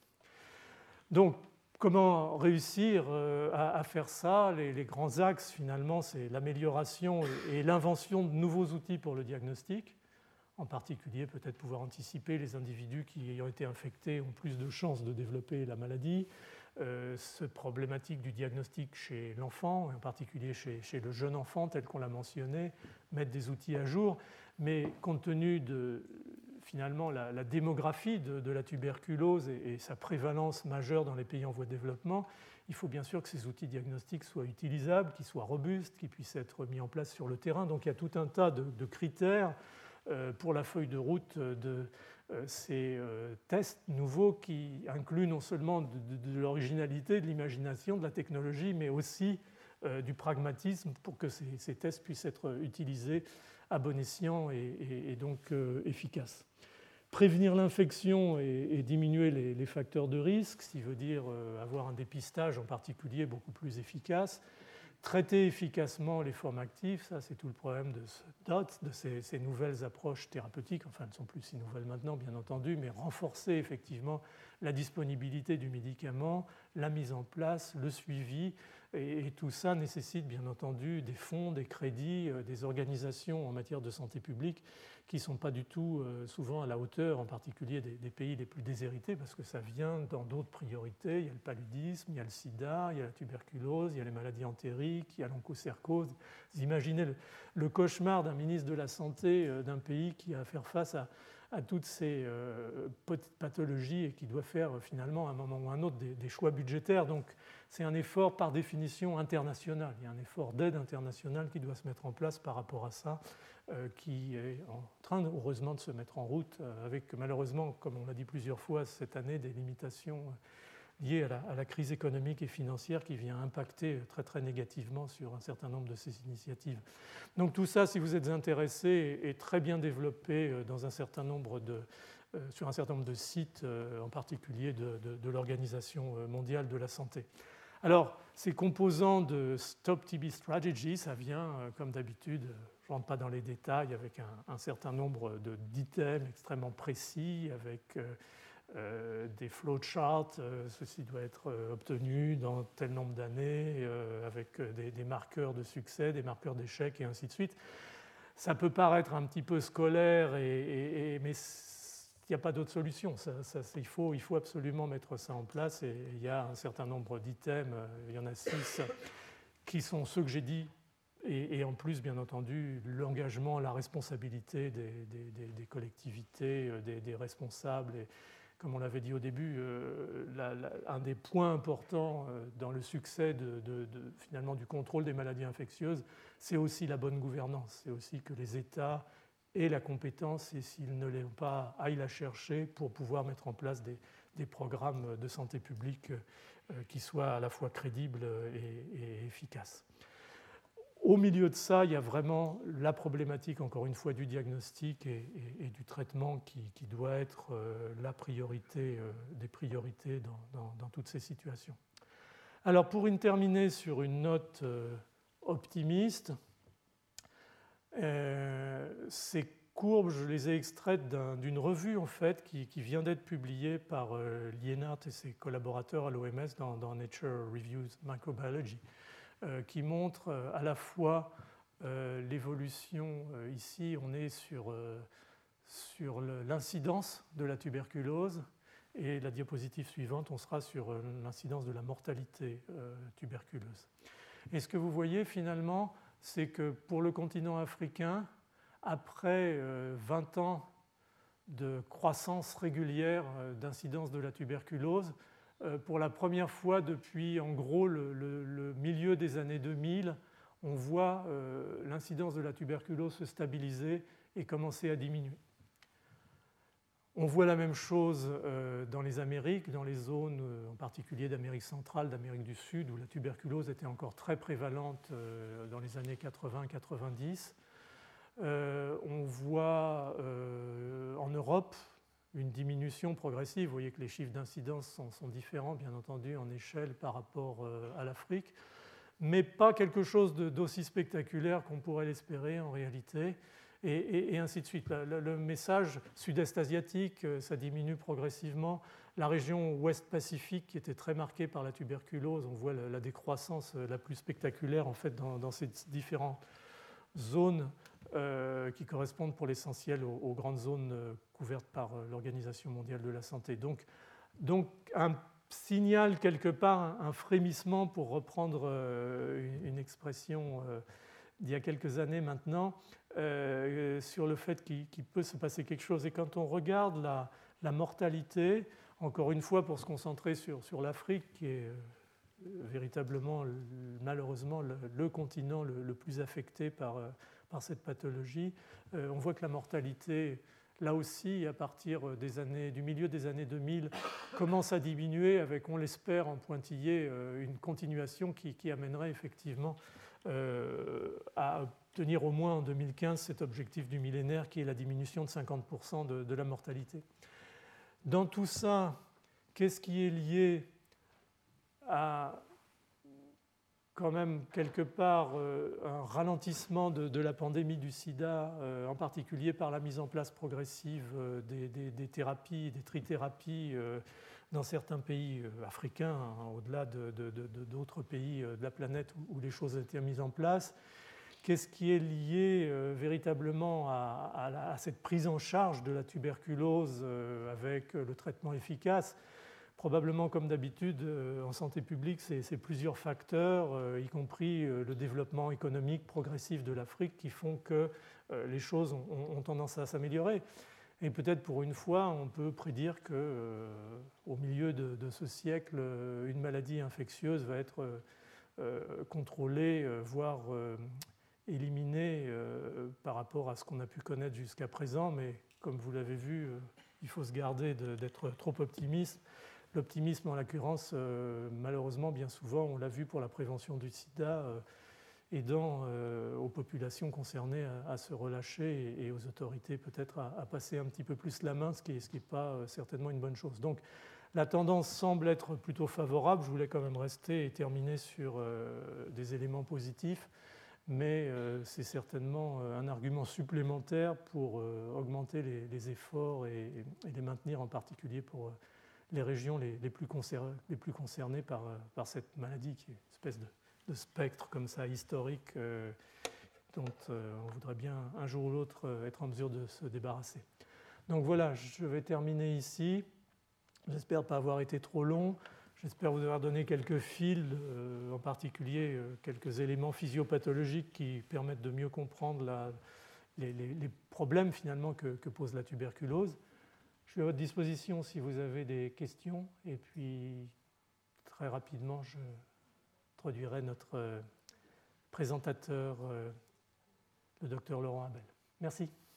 Donc, comment réussir à faire ça ? Les, les grands axes, finalement, c'est l'amélioration et, et l'invention de nouveaux outils pour le diagnostic. En particulier, peut-être pouvoir anticiper les individus qui, ayant été infectés, ont plus de chances de développer la maladie. Euh, cette problématique du diagnostic chez l'enfant, en particulier chez, chez le jeune enfant, tel qu'on l'a mentionné, mettre des outils à jour. Mais compte tenu de... finalement la, la démographie de, de la tuberculose et, et sa prévalence majeure dans les pays en voie de développement, il faut bien sûr que ces outils diagnostiques soient utilisables, qu'ils soient robustes, qu'ils puissent être mis en place sur le terrain. Donc il y a tout un tas de, de critères euh, pour la feuille de route de euh, ces euh, tests nouveaux qui incluent non seulement de, de, de l'originalité, de l'imagination, de la technologie, mais aussi euh, du pragmatisme pour que ces, ces tests puissent être utilisés à bon escient et, et, et donc euh, efficaces. Prévenir l'infection et, et diminuer les, les facteurs de risque, ce qui veut dire euh, avoir un dépistage en particulier beaucoup plus efficace. Traiter efficacement les formes actives, ça c'est tout le problème de ce D O T, de ces, ces nouvelles approches thérapeutiques, enfin elles ne sont plus si nouvelles maintenant bien entendu, mais renforcer effectivement la disponibilité du médicament, la mise en place, le suivi, et, et tout ça nécessite bien entendu des fonds, des crédits, euh, des organisations en matière de santé publique qui ne sont pas du tout euh, souvent à la hauteur, en particulier des, des pays les plus déshérités, parce que ça vient dans d'autres priorités. Il y a le paludisme, il y a le sida, il y a la tuberculose, il y a les maladies entériques, il y a l'onchocercose. Vous imaginez le, le cauchemar d'un ministre de la Santé euh, d'un pays qui a à faire face à, à toutes ces euh, pathologies et qui doit faire euh, finalement à un moment ou à un autre des, des choix budgétaires. Donc c'est un effort par définition international. Il y a un effort d'aide internationale qui doit se mettre en place par rapport à ça, euh, qui est en train heureusement de se mettre en route, euh, avec malheureusement, comme on l'a dit plusieurs fois cette année, des limitations liée à la, à la crise économique et financière qui vient impacter très très négativement sur un certain nombre de ces initiatives. Donc tout ça, si vous êtes intéressé, est très bien développé dans un certain nombre de, sur un certain nombre de sites, en particulier de, de, de l'Organisation mondiale de la santé. Alors, ces composants de Stop T B Strategy, ça vient, comme d'habitude, je ne rentre pas dans les détails, avec un, un certain nombre de, d'items extrêmement précis, avec euh, euh, des flowcharts, euh, ceci doit être obtenu dans tel nombre d'années, euh, avec des, des marqueurs de succès, des marqueurs d'échec, et ainsi de suite. Ça peut paraître un petit peu scolaire, et, et, et, mais il n'y a pas d'autre solution. Ça, ça, il, faut, il faut absolument mettre ça en place. Et il y a un certain nombre d'items, il y en a six, qui sont ceux que j'ai dit. Et, et en plus, bien entendu, l'engagement, la responsabilité des, des, des collectivités, des, des responsables. Et, comme on l'avait dit au début, euh, la, la, un des points importants dans le succès de, de, de, finalement, du contrôle des maladies infectieuses, c'est aussi la bonne gouvernance. C'est aussi que les États et la compétence, et s'ils ne l'ont pas, aillent la chercher pour pouvoir mettre en place des, des programmes de santé publique euh, qui soient à la fois crédibles et, et efficaces. Au milieu de ça, il y a vraiment la problématique, encore une fois, du diagnostic et, et, et du traitement qui, qui doit être euh, la priorité euh, des priorités dans, dans, dans toutes ces situations. Alors, pour une terminer sur une note euh, optimiste, Euh, ces courbes, je les ai extraites d'un, d'une revue en fait, qui, qui vient d'être publiée par euh, Lienhardt et ses collaborateurs à l'O M S dans, dans Nature Reviews Microbiology, euh, qui montre euh, à la fois euh, l'évolution, euh, ici on est sur, euh, sur le, l'incidence de la tuberculose, et la diapositive suivante on sera sur euh, l'incidence de la mortalité euh, tuberculeuse. Et ce que vous voyez finalement, c'est que pour le continent africain, après vingt ans de croissance régulière d'incidence de la tuberculose, pour la première fois depuis en gros le, le, le milieu des années deux mille, on voit l'incidence de la tuberculose se stabiliser et commencer à diminuer. On voit la même chose dans les Amériques, dans les zones en particulier d'Amérique centrale, d'Amérique du Sud, où la tuberculose était encore très prévalente dans les années quatre-vingts quatre-vingt-dix. On voit en Europe une diminution progressive. Vous voyez que les chiffres d'incidence sont, sont différents, bien entendu, en échelle par rapport à l'Afrique, mais pas quelque chose de, d'aussi spectaculaire qu'on pourrait l'espérer en réalité. Et, et, et ainsi de suite. Le, le message sud-est asiatique, ça diminue progressivement. La région ouest-pacifique, qui était très marquée par la tuberculose, on voit la, la décroissance la plus spectaculaire en fait, dans, dans ces différentes zones euh, qui correspondent pour l'essentiel aux, aux grandes zones euh, couvertes par euh, l'Organisation mondiale de la santé. Donc, donc un signal quelque part, un, un frémissement, pour reprendre euh, une, une expression euh, d'il y a quelques années maintenant, euh, sur le fait qu'il, qu'il peut se passer quelque chose. Et quand on regarde la, la mortalité, encore une fois pour se concentrer sur, sur l'Afrique, qui est euh, véritablement, malheureusement, le, le continent le, le plus affecté par, euh, par cette pathologie, euh, on voit que la mortalité, là aussi, à partir des années, du milieu des années deux mille, commence à diminuer avec, on l'espère, en pointillé, euh, une continuation qui, qui amènerait effectivement Euh, à obtenir au moins en deux mille quinze cet objectif du millénaire qui est la diminution de cinquante pour cent de, de la mortalité. Dans tout ça, qu'est-ce qui est lié à quand même quelque part euh, un ralentissement de, de la pandémie du sida, euh, en particulier par la mise en place progressive euh, des, des, des thérapies, des trithérapies euh, dans certains pays africains, hein, au-delà de, de, de, d'autres pays de la planète où, où les choses ont été mises en place. Qu'est-ce qui est lié euh, véritablement à, à, la, à cette prise en charge de la tuberculose euh, avec le traitement efficace? Probablement, comme d'habitude, euh, en santé publique, c'est, c'est plusieurs facteurs, euh, y compris euh, le développement économique progressif de l'Afrique, qui font que euh, les choses ont, ont tendance à s'améliorer. Et peut-être pour une fois, on peut prédire qu'au euh, milieu de, de ce siècle, une maladie infectieuse va être euh, contrôlée, euh, voire euh, éliminée euh, par rapport à ce qu'on a pu connaître jusqu'à présent. Mais comme vous l'avez vu, euh, il faut se garder de, d'être trop optimiste. l'optimisme, en l'occurrence, euh, malheureusement, bien souvent, on l'a vu pour la prévention du sida, euh, aidant euh, aux populations concernées à, à se relâcher et, et aux autorités peut-être à, à passer un petit peu plus la main, ce qui n'est ce qui est pas euh, certainement une bonne chose. Donc la tendance semble être plutôt favorable. Je voulais quand même rester et terminer sur euh, des éléments positifs, mais euh, c'est certainement un argument supplémentaire pour euh, augmenter les, les efforts et, et les maintenir, en particulier pour euh, les régions les, les, plus concernées, les plus concernées par, par cette maladie qui est une espèce de de spectre comme ça historique euh, dont euh, on voudrait bien un jour ou l'autre euh, être en mesure de se débarrasser. Donc voilà, je vais terminer ici. J'espère ne pas avoir été trop long. J'espère vous avoir donné quelques fils, euh, en particulier euh, quelques éléments physiopathologiques qui permettent de mieux comprendre la, les, les, les problèmes finalement que, que pose la tuberculose. Je suis à votre disposition si vous avez des questions, et puis très rapidement je introduirai notre présentateur, le docteur Laurent Abel. Merci.